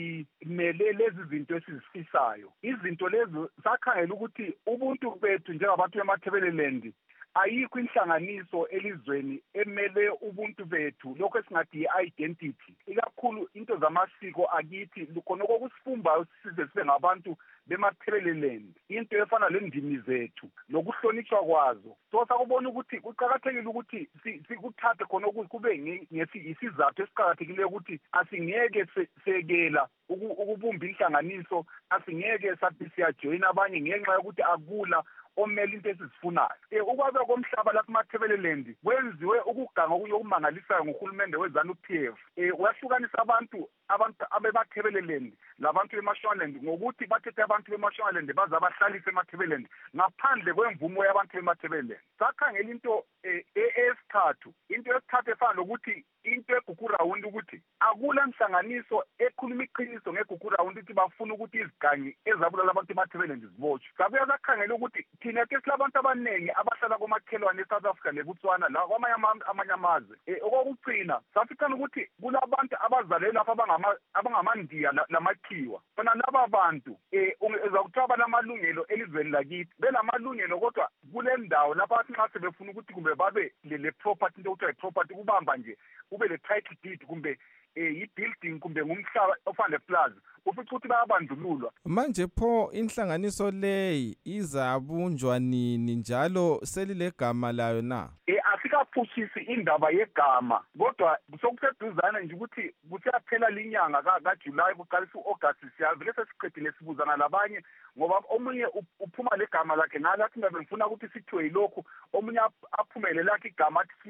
limele lezi zinto esizifisayo. Izinto lezi sakhangela ukuthi ubuntu bethu njengabantu bemaThebeleland ayikho inhlanganiso elizweni emele ubuntu bethu lokho esingathi i-identity ikakhulu into zamasiko akithi khonoko kusifumba size sibe ngabantu bemaThebeleland into efana lendimi zethu lokuhlonishwa kwazo. So sakubona ukuthi kuqhakathekile ukuthi sikuthathe khonoko kube ngesizathu esiqhakathekile ukuthi asingeke sekela ukubumba inhlanganiso, asingeke sathi siyajoyina abanye ngenxa yokuthi akula omele into esizifunayo. Eh ukwabe komhlaba lapha eMaThebeleland kwenziwe ukuganga okuyokumangalisayo ngohulumende wezanu P F. Eh uyahlukanisa abantu abantu abeMaThebeleland labantu beMashonaland ngokuthi bathethe abantu beMashonaland baza bahlalise eMaThebeleland ngaphandle kwemvumo yabantu beMaThebeleland. Sakhangela into esithathu into esithathu efana lokuthi into eGugurawundi ukuthi akula nhlanganiso ekhuluma iqiniso ngeGugurawundi ukuthi bafuna ukuthi izigangi ezabulala abantu eMaThebeleland zibotshwe. Sabuya sakhangela ukuthi thina ke silabantu abaningi abahlala komakhelwane eSouth Africa leBotswana la kwamanye amanye amazwe. Eh okugcina saficana ukuthi kulabantu abazalela lapha abangama abangamandiya namakhiwa. Bona laba bantu eh ezakuthiwa banamalungelo elizweni lakithi belamalungelo kodwa kule ndawo lapha nxa sebefuna ukuthi kumbe babe le property into okuthiwa property kubamba nje ube le title deed kumbe i-building kumbe ngumhlaba ofana plaza ufica ukuthi bayabandlululwa. Manje pho inhlanganiso leyi izabunjwa nini njalo selilegama layo na? Eh asikaphushisi indaba yegama kodwa sokuseduzana nje ukuthi kusiyaphela linyanga kaJuly kuqalisa uAugust siyavele sesiqedile sibuzana labanye ngoba omunye uphuma legama lakhe ngalathi ngabe ngifuna ukuthi sithiwe yilokho omunye aphumele lakhe igama athi sifuna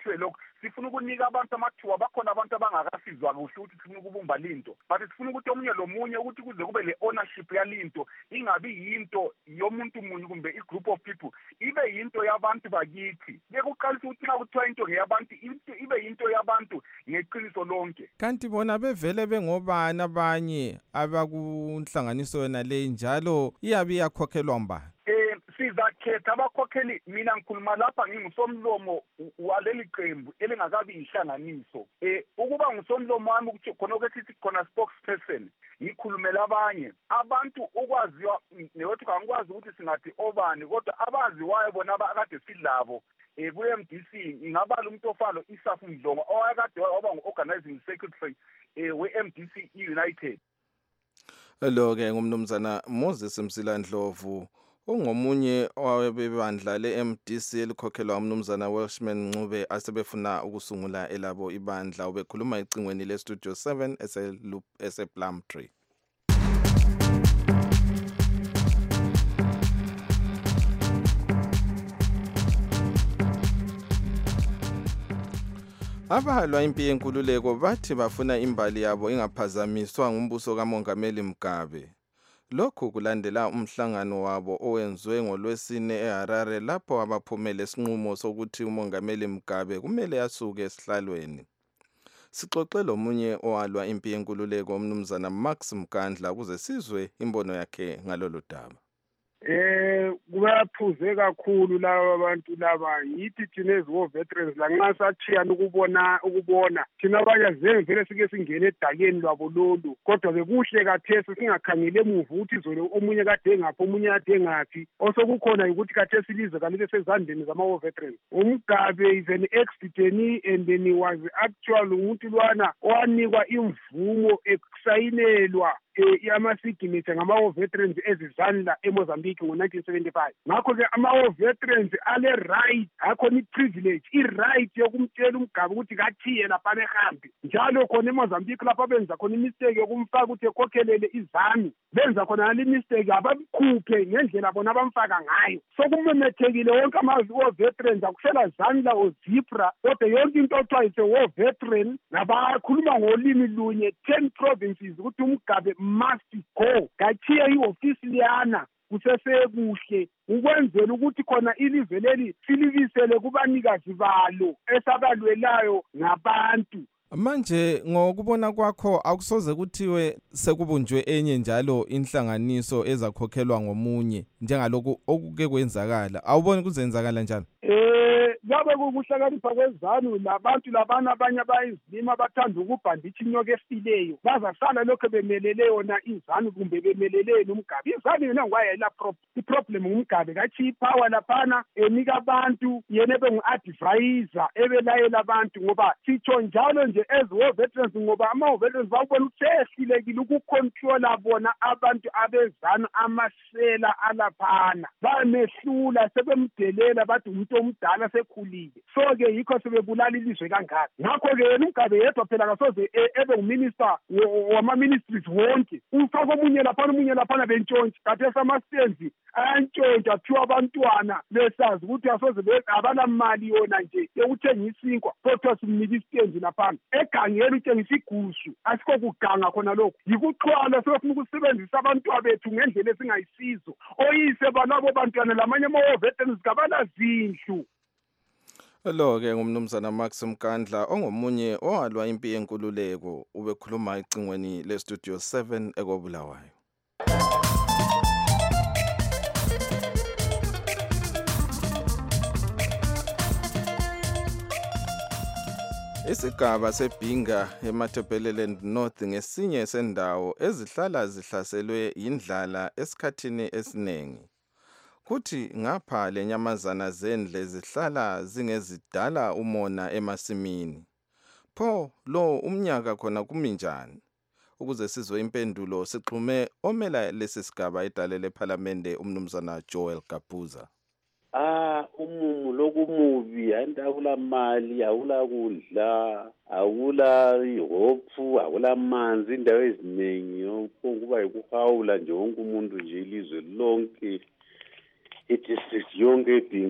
kuthiwe lokho sifuna ukunika abantu amathuba bakhona abantu abangakasizwa kuhle ukuthi sifuna ukubumba linto but sifuna ukuthi omunye lomunye ukuthi kuze kube le ownership yalinto ingabi yinto yomuntu munye kumbe i group of people ibe yinto yabantu bakithi bekuqalisa ukuthi xa kuthiwa into ngeyabantu ibe yinto yabantu ngeqiniso lonke. Kanti bona bevele bengobani abanye abakunhlanganiso yona le njalo iyabe iyakhokhelwa mbani? Eh sizakhetha abakhokheli mina ngikhuluma lapha ngingusomlomo waleli qembu elingakabi inhlanganiso. Eh ukuba ngusomlomo wami ukuthi khona ukuthi khona spokesperson ngikhulumela abanye abantu ukwaziwa neyothi kangikwazi ukuthi singathi obani kodwa abaziwayo bona abakade silabo eh ku M D C ingabala umuntu ofalo Isafu Mdlongo owakade waba ngu-organizing secretary eh we M D C United. Lo ke ngumnumzana Moses Msilandlovu ungomunye wabebandla le-M D C elikhokhelwa umnumzana Welshman Ncube asebefuna ukusungula elabo ibandla ubekhuluma ecingweni le-Studio seven ese-Plumtree. Abalwa impi yenkululeko bathi bafuna imbali yabo ingaphazamiswa ngumbuso kaMongameli Mugabe. Lokhu kulandela umhlangano wabo owenziwe ngolwesine eHarare lapho abaphumele isinqumo sokuthi uMongameli Mugabe kumele asuke esihlalweni. Sixoxe lomunye owalwa impi yenkululeko umnumzana Max Mkandla ukuze sizwe imbono yakhe ngalolu daba. Eh kuyaphuze kakhulu laba abantu laba yithi thina eziwo veterans la nxa sathiyana ukubona ukubona thina abanye vele sike singene edakeni lwabo lolu kodwa bekuhle kathesi singakhangele emuva ukuthi zolo omunye kade engaphi omunye kade engaphi osokukhona ukuthi kathesi ilizwe kanike sezandleni zama veterans. uMugabe is an ex-detainee and then he was actual umuntu lwana owanikwa imvumo ekusayinelwa ama-signature ngama-war veterans ezizandla eMozambique ngo-nineteen seventy-five. Ngakho-ke ama-war veterans ale-right akhona i-privilege i-right yokumtshela uMugabe ukuthi kathiye lapha behambe njalo khona eMozambique lapha benza khona imistake yokumfaka ukuthi ekhokhelele izami benza khona nale mistake abamkhuphe ngendlela bona abamfaka ngayo. Sokumemethekile wonke ama-war veterans akusela zandla ozipra kodwa yonke into othiwa ise-war veteran nabakhuluma ngolimi lunye ten provinces ukuthi uMugabe must go kathiye i-ofisi liyana kusesekuhle ukwenzela ukuthi khona ilizwe leli silibisele kubanikazi balo esabalwelayo ngabantu. Manje ngokubona kwakho akusoze kuthiwe sekubunjwe enye njalo inhlanganiso ezakhokhelwa ngomunye njengalokhu okuke kwenzakala awuboni kuzenzakala njalo? Eh yabe kukuhlakanipha kwezanu labantu labana abanye abayizilima abathanda ukubhanditsha inyoka efileyo bazasala lokho bemelele yona izanu kumbe bemelele noMugabe. Izanu yena ngwayela i-problem uMugabe kathi ipower laphana enika abantu yena ebe ngu-advisor ebelayela abantu ngoba sitsho njalo nje as war veterans ngoba ama veterans bawubona ukuthi sehlulekile ukucontrola bona abantu abezana amasela alaphana bamehlula sebemdelela bathi umuntu omdala sekhulile so ke yikho sebebulala ilizwe kangaka. Ngakho ke yena uMugabe yedwa phela kasoze ebe nguminister wama-ministries wonke ufaka omunye laphana omunye laphana bentshontshe kathesi ama-stenzi ayantshontsha aphiwa abantwana besazi ukuthi asoze abanamali yona nje yokuthengisa isinkwa kodwa simnika istenzi laphana egangeni utshengisa igusu asikho kuganga khona lokho yikuxhwala sebefuna ukusebenzisa abantwana bethu ngendlela esingayisizo oyise balabo bantwana lamanye ama-war veterans kabala zindlu. Lo ke ngumnumzana Max Mkandla ongomunye owalwa impi yenkululeko ubekhuluma ecingweni le-Studio seven ekobulawayo. Isigaba seBhinga eMatabeleland North ngesinye sendawo ezihlala zihlaselwe indlala esikhathini esiningi. Kuthi ngapha lenyamazana zendle zihlala zingezidala umona emasimini. Pho lo umnyaka khona kuminjani? Ukuze sizwe impendulo sixhume omela lesi sigaba edalele eParliament umnumzana Joel Kapuza. Ah umumu lokumubi anta akula mali awula kudla awula ihopfu awula manzi indawo eziningi kuba ukuhawula nje wonke umuntu nje ilizwe lonke it is yonke ibhinga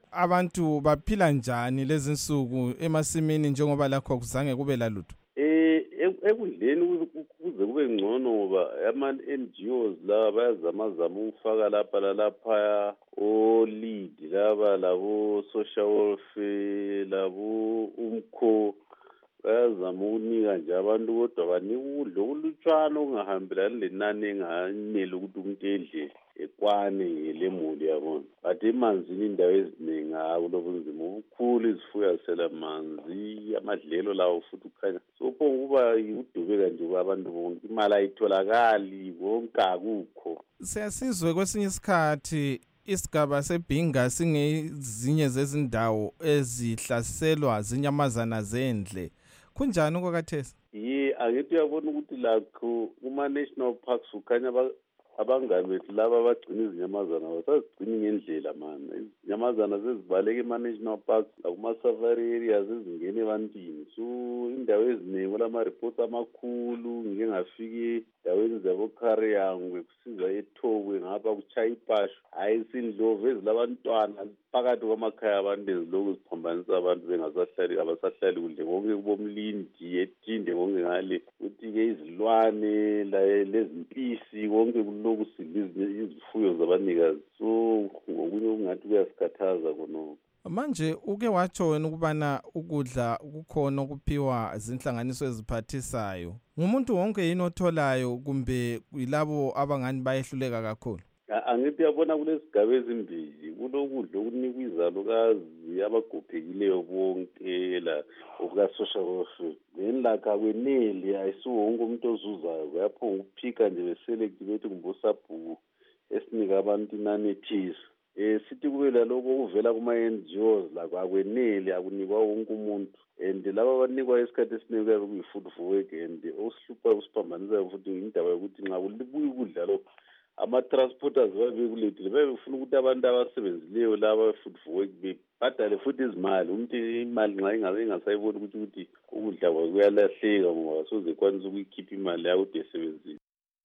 abantu baphila njani lezi nsuku emasimini njengoba lakho kuzange kube lalutho? Eh ekudleni kuze kube ngcono ngoba ama-N G Os la bayazamazama ukufaka lapha lalapha o-lead laba labo social welfare labo umkho bayazama ukunika nje abantu kodwa banika ukudla okulutshwana okungahambelani lenani enganele ukuthi umuntu edle ekwane lemuli yabona. But emanzini indawo eziningi akulobunzima obukhulu, izifuyo azisela manzi, amadlelo lawo futhi ukhanya so kuba udubeka nje abantu bonke, imali ayitholakali, konke akukho. Siyasizwe kwesinye isikhathi isigaba seBhinga singezinye zezindawo ezihlaselwa zinyamazana zendle. Kunjani kwakathesi? Ye angithi uyabona ukuthi lakho kuma-national parks ukhanya abangani bethu laba abagcina izinyamazana basazigcini ngendlela mani. Izinyamazana sezibaleka ema-national parks nakuma-safari areas ezingene ebantwini. So indawo eziningi kulama-reports amakhulu, ngike ngafike endaweni zabo-Kariangwe kusiza eThobwe ngapha kuchaya ipasho. Hayi sindlovu ezilabantwana phakathi kwamakhaya abantu ezilokhu ziphambanisa abantu bengasahlali abasahlali kuhle konke kubomlindi etinde konke ngale ukuthi-ke izilwane lezimpisi konke kulokhu sidla izifuyo zabanikazi. So ngokunye okungathi kuyasikhathaza khonoko. Manje uke watsho wena ukubana ukudla kukhona okuphiwa zinhlanganiso eziphathisayo. Ngumuntu wonke yini otholayo kumbe yilabo abangani bayehluleka kakhulu? Angithi yabona kulesigaba ezimbili, kulokudla okunikwa izalukazi abagophekileyo bonke la okuka-social welfare. Then lakho akweneli, ayisiwo wonke umuntu ozuzayo, bayaphonga ukuphika nje beselect bethi ngumbosabhuku esinika abantu inani ethize. Eh sithi kube laloko okuvela kuma-N G Os lakho akweneli, akunikwa wonke umuntu. And laba abanikwa isikhathi esiningi kuyabe kuyi-food for work and osihlupha usiphambanisa futhi indaba yokuthi nxa kulibuya ukudla lokho ama-transporters babekulethile bebefuna ukuthi abantu abasebenzileyo laba food for work bebhadale futhi izimali. Umuntu imali nxa ingasayiboni ukuthi ukuthi ukudla kwakhe kuyalahleka ngoba soze kwanisa ukuyikhipha imali yakho ukuthi esebenzile.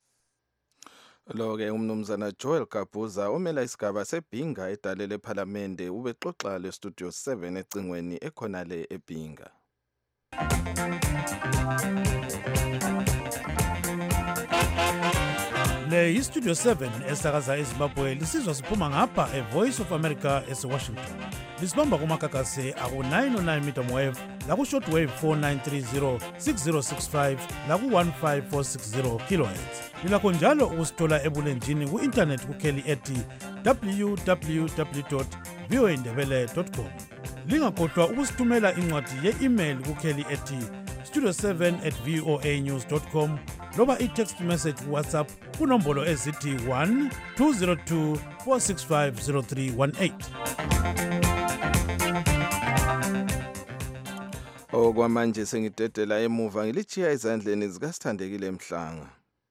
Lo-ke umnumzana Joel Gabuza omela isigaba seBhinga edalele ePhalamende ubexoxa le-Studio seven ecingweni ekhonale eBhinga. Le iStudio seven esakaza eZimbabwe lisizwa siphuma ngapha eVoice of America eseWashington. Lisibamba kumakakase aku nine oh nine meter wave laku shortwave four nine three zero six zero six five laku one five four six zero kilohertz. Lilakho njalo ukusithola ebulenjini ku-internet kukheli ethi w w w dot v o a ndebele dot com. Lingakhohlwa ukusithumela incwadi ye-email kukheli ethi studio seven at v o a news dot com loba i-text message ku-WhatsApp kunombolo ezithi one two zero two four six five zero three one eight. Okwamanje sengidedela emuva ngilichiya ezandleni zikasithandekile Mhlanga.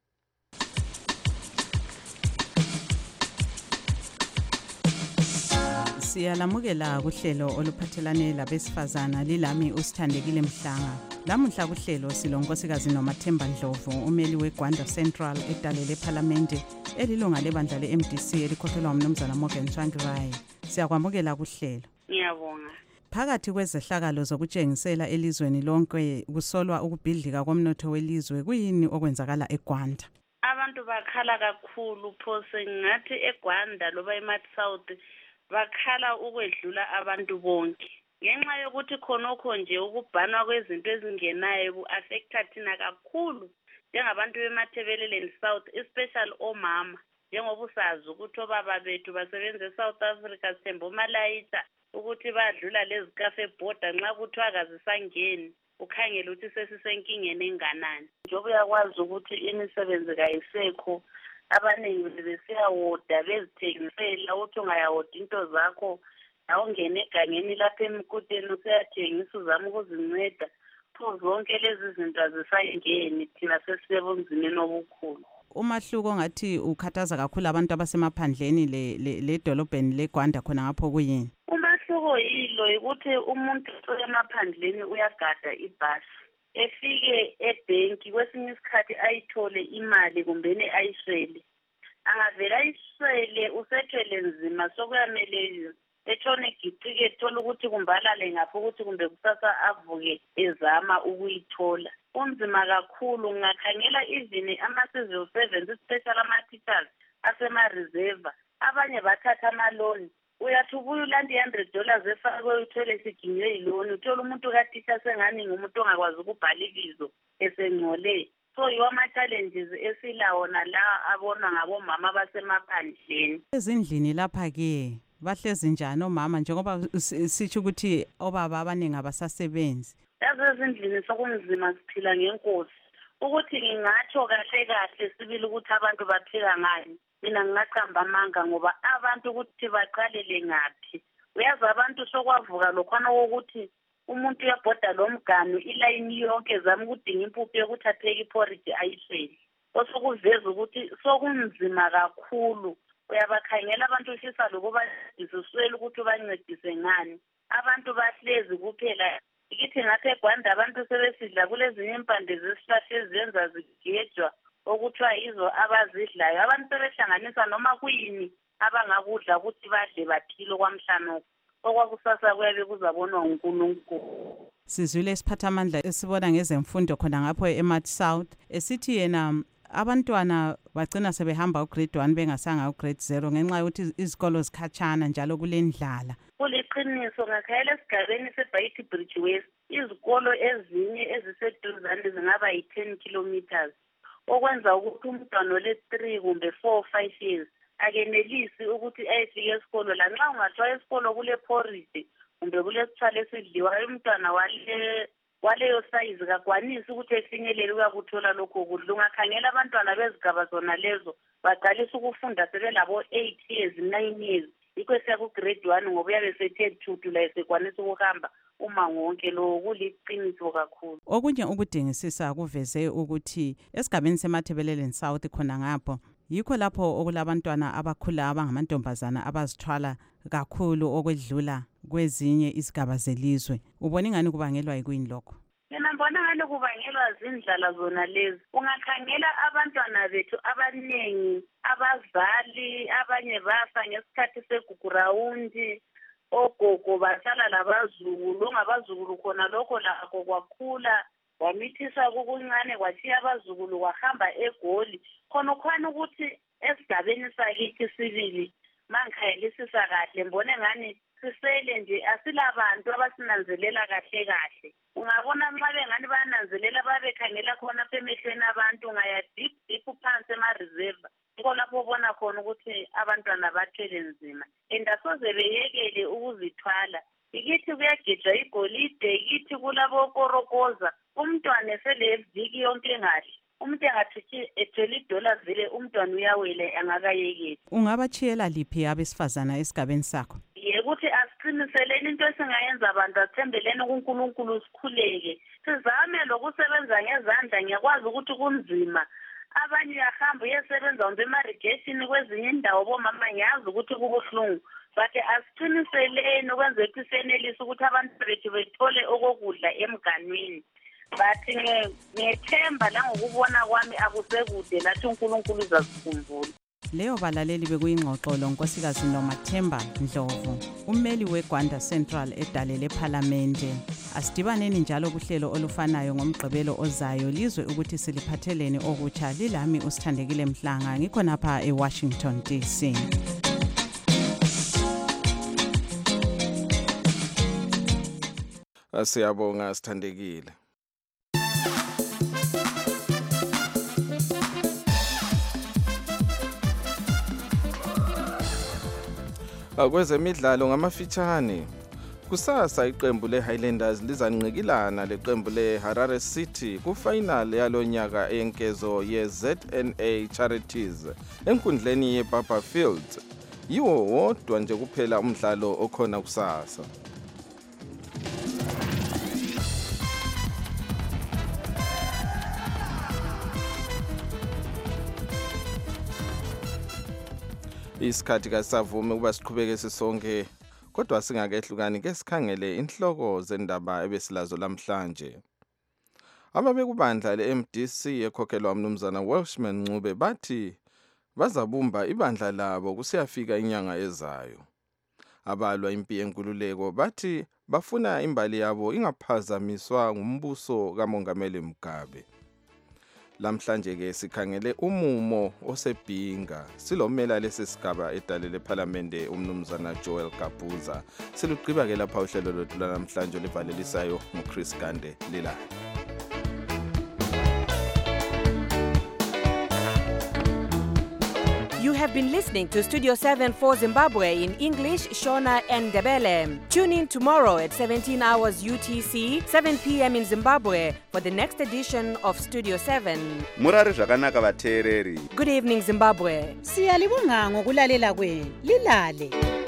Siyalamukela kuhlelo oluphathelane labesifazana lilami usithandekile Mhlanga. Lamuhla kuhlelo silonkosikazi Nomathemba Ndlovu umeli weGwanda Central edalele ePhalamende elilunga lebandla le-M D C elikhokhelwa umnumzana Morgan Tsvangirai. Siyakwamukela kuhlelo. Ngiyabonga. Phakathi kwezehlakalo zokutshengisela elizweni lonke kusolwa ukubhidlika komnotho welizwe, kuyini okwenzakala eGwanda? Abantu bakhala kakhulu phose ngathi eGwanda loba eMath South bakhala ukwedlula abantu bonke. Ngenxa yokuthi khonokho nje ukubhanwa kwezinto ezingenayo ku-affecta thina kakhulu njengabantu bemathebeleleni South, especially omama. Njengoba usazi ukuthi obaba bethu basebenza eSouth Africa sithemba umalayita ukuthi badlula lezi cafe border nxa kuthiwa kazisangeni ukhangela ukuthi sesisenkingeni enganani. Njengoba uyakwazi ukuthi imisebenzi kayisekho, abaningi besiyawoda bezithengisela ukuthi ungayawoda into zakho awungene egangeni lapha emkuteni useyathengisa uzama ukuzinceda. Pho zonke lezi zinto azisayingeni thina sesisebunzimeni obukhulu. Umahluko ngathi ukhathaza kakhulu abantu abasemaphandleni ledolobheni leGwanda khona ngapho kuyini? Umahluko yilo ukuthi umuntu emaphandleni uyagada ibhasi efike ebhenki kwesinye isikhathi ayithole imali kumbeni ayishwele. Angavela ayishwele usethwele nzima sokuyamele etshone egicike ethola ukuthi kumbalale ngapha ukuthi kumbe kusasa avuke ezama ukuyithola. Kunzima kakhulu. Ngakhangela even ama-civil servants, special ama-teachers asema-reserve, abanye bathatha amaloni. Uyathi ubuye ulanda i-hundred dollars efakwe uthole siginywe yiloni, uthola umuntu katisha sengani ngumuntu ongakwazi ukubhala ibizo esengcole. So yiwo ama-challenges esilawo nala abonwa ngabomama basemaphandleni. Ezindlini lapha-ke bahlezi njani omama njengoba sitsho ukuthi obaba abaningi abasasebenzi? Yazi ezindlini sokunzima, siphila ngenkosi. Ukuthi ngingatsho kahle kahle sibili ukuthi abantu baphila ngani, mina ngingaqamba amanga ngoba abantu ukuthi baqalele ngaphi. Uyazi abantu sokwavuka lokhwana wokuthi umuntu uyabhoda lo mganu ilayini yonke zama ukudinga impuphu yokuthi apheke iporridge ayisele. Osokuveza ukuthi sokunzima kakhulu. Uyabakhangela abantu ushisa lokuba isiswele ukuthi ubancedise ngani. Abantu bahlezi kuphela. Ikithi ngathi eGwanda abantu sebesidla kulezinye impande zesihlahla ezenza zigejwa okuthiwa yizo abazidlayo. Abantu sebehlanganisa noma kuyini abangakudla ukuthi badle baphile kwamhlanje. Okwakusasa kuyabe kuzabonwa uNkulunkulu. Sizwile isiphathamandla esibona ngezemfundo khona ngapho eMat South esithi yena abantwana bagcina sebehamba ugrade one bengasanga ugrade zero ngenxa yokuthi izikolo zikhatshana njalo kulendlala. Kuliqiniso. Ngakhayela esigabeni seBaiti Bridge West izikolo ezinye eziseduzane zingaba yi-ten kilometers, okwenza ukuthi umntwana ole three kumbe four five years akenelisi ukuthi ayefika esikolo. Lanxa ungathiwa esikolo kule porridge kumbe kule sithwala esidliwayo, umntwana wale waleyo size kakwanisi ukuthi efinyelele ukuyakuthola lokho kudla. Ungakhangela abantwana bezigaba zona lezo baqalisa ukufunda sebelabo eight years nine years, yikho esiya ku-grade one ngoba uyabe sethe thuthu la esekwanisa ukuhamba umango wonke lowo. Kuliqiniso kakhulu. Okunye ukudingisisa kuveze ukuthi esigabeni seMathebeleleni South khona ngapho yikho lapho okulabantwana abakhula abangamantombazana abazithwala kakhulu okwedlula kwezinye izigaba zelizwe. Ubona ingani kubangelwa yikuyini lokho? Mina ngibona ngani kubangelwa zindlala zona lezi. Ungakhangela abantwana bethu abaningi, abazali abanye bafa ngesikhathi segugurawundi, ogogo bahlala labazukulu, ongabazukulu khona lokho lakho kwakhula wamithisa kukuncane kwashiya abazukulu kwahamba eGoli. Khona khona ukuthi esigabeni sakithi sibili mangikhayelisisa kahle mbone ngani sisele nje asilabantu abasinanzelela kahle kahle. Ungabona nxa bengani bayananzelela babekhangela khona emehlweni abantu ngaya deep deep phansi ema-reserve. Yikho lapho ubona khona ukuthi abantwana bathwele nzima and asoze beyekele ukuzithwala. Ikithi kuyagejwa igolide, ikithi kulabokorokoza, umntwana eseleviki yonke ngahle. Umuntu engathuthi ethwele idola vile umntwana uyawele angakayekeli. Ungabachiyela liphi abesifazana esigabeni sakho? Yekuthi asiqiniseleni into esingayenza abantu athembeleni kuNkulunkulu sikhuleke. Sizame lokusebenza ngezandla. Ngiyakwazi ukuthi kunzima. Abanye yahamba uyesebenza nje ema-irrigation kwezinye indawo bomama ngiyazi ukuthi kubuhlungu. But asiqiniseleni ukwenza ukuthi senelise ukuthi abantu bethu bethole okokudla emganwini. But ngethemba la ngokubona kwami akusekude lathi uNkulunkulu uzasikhumbula. Leyo balaleli bekuyingxoxo lo Nkosikazi Nomathemba Ndlovu, ummeli weGwanda Central edalele eParliamente. Asidibaneni njalo kuhlelo olufanayo ngomgqibelo ozayo lizwe ukuthi siliphatheleni okutsha. Lilami usithandekile Mhlanga ngikho napha eWashington D C. Asiyabonga sithandekile. Kwezemidlalo ngamafitshane kusasa iqembu leHighlanders lizanqikilana leqembu leHarare City kufinal yalonyaka enkezo yeZ N A Charities enkundleni yeBaba Field. Yiwo wodwa nje kuphela umdlalo okhona kusasa. Isikhathi kasavumi ukuba siqhubeke sisonke kodwa singakehlukani ke sikhangele inhloko zendaba ebesilazo namhlanje. Ababekubandla le-M D C ekhokhelwa umnumzana Welshman Ncube bathi bazabumba ibandla labo kusiyafika inyanga ezayo. Abalwa impi yenkululeko bathi bafuna imbali yabo ingaphazamiswa ngumbuso kaMongameli Mugabe. Lamhlanje ke sikhangele umumo osebhinga. Silomela lesisigaba edale leParliamente umnumzana Joel Kabuza. Siluqiba ke lapha uhlelo lwethu namhlanje livalelisayo nguChris Gande lila. You have been listening to Studio seven for Zimbabwe in English, Shona and Ndebele. Tune in tomorrow at seventeen hours U T C, seven p.m. in Zimbabwe for the next edition of Studio seven. Murari zvakanaka vateereri. Good evening, Zimbabwe. Siyalibonga ngokulalela kwenu. Lilale.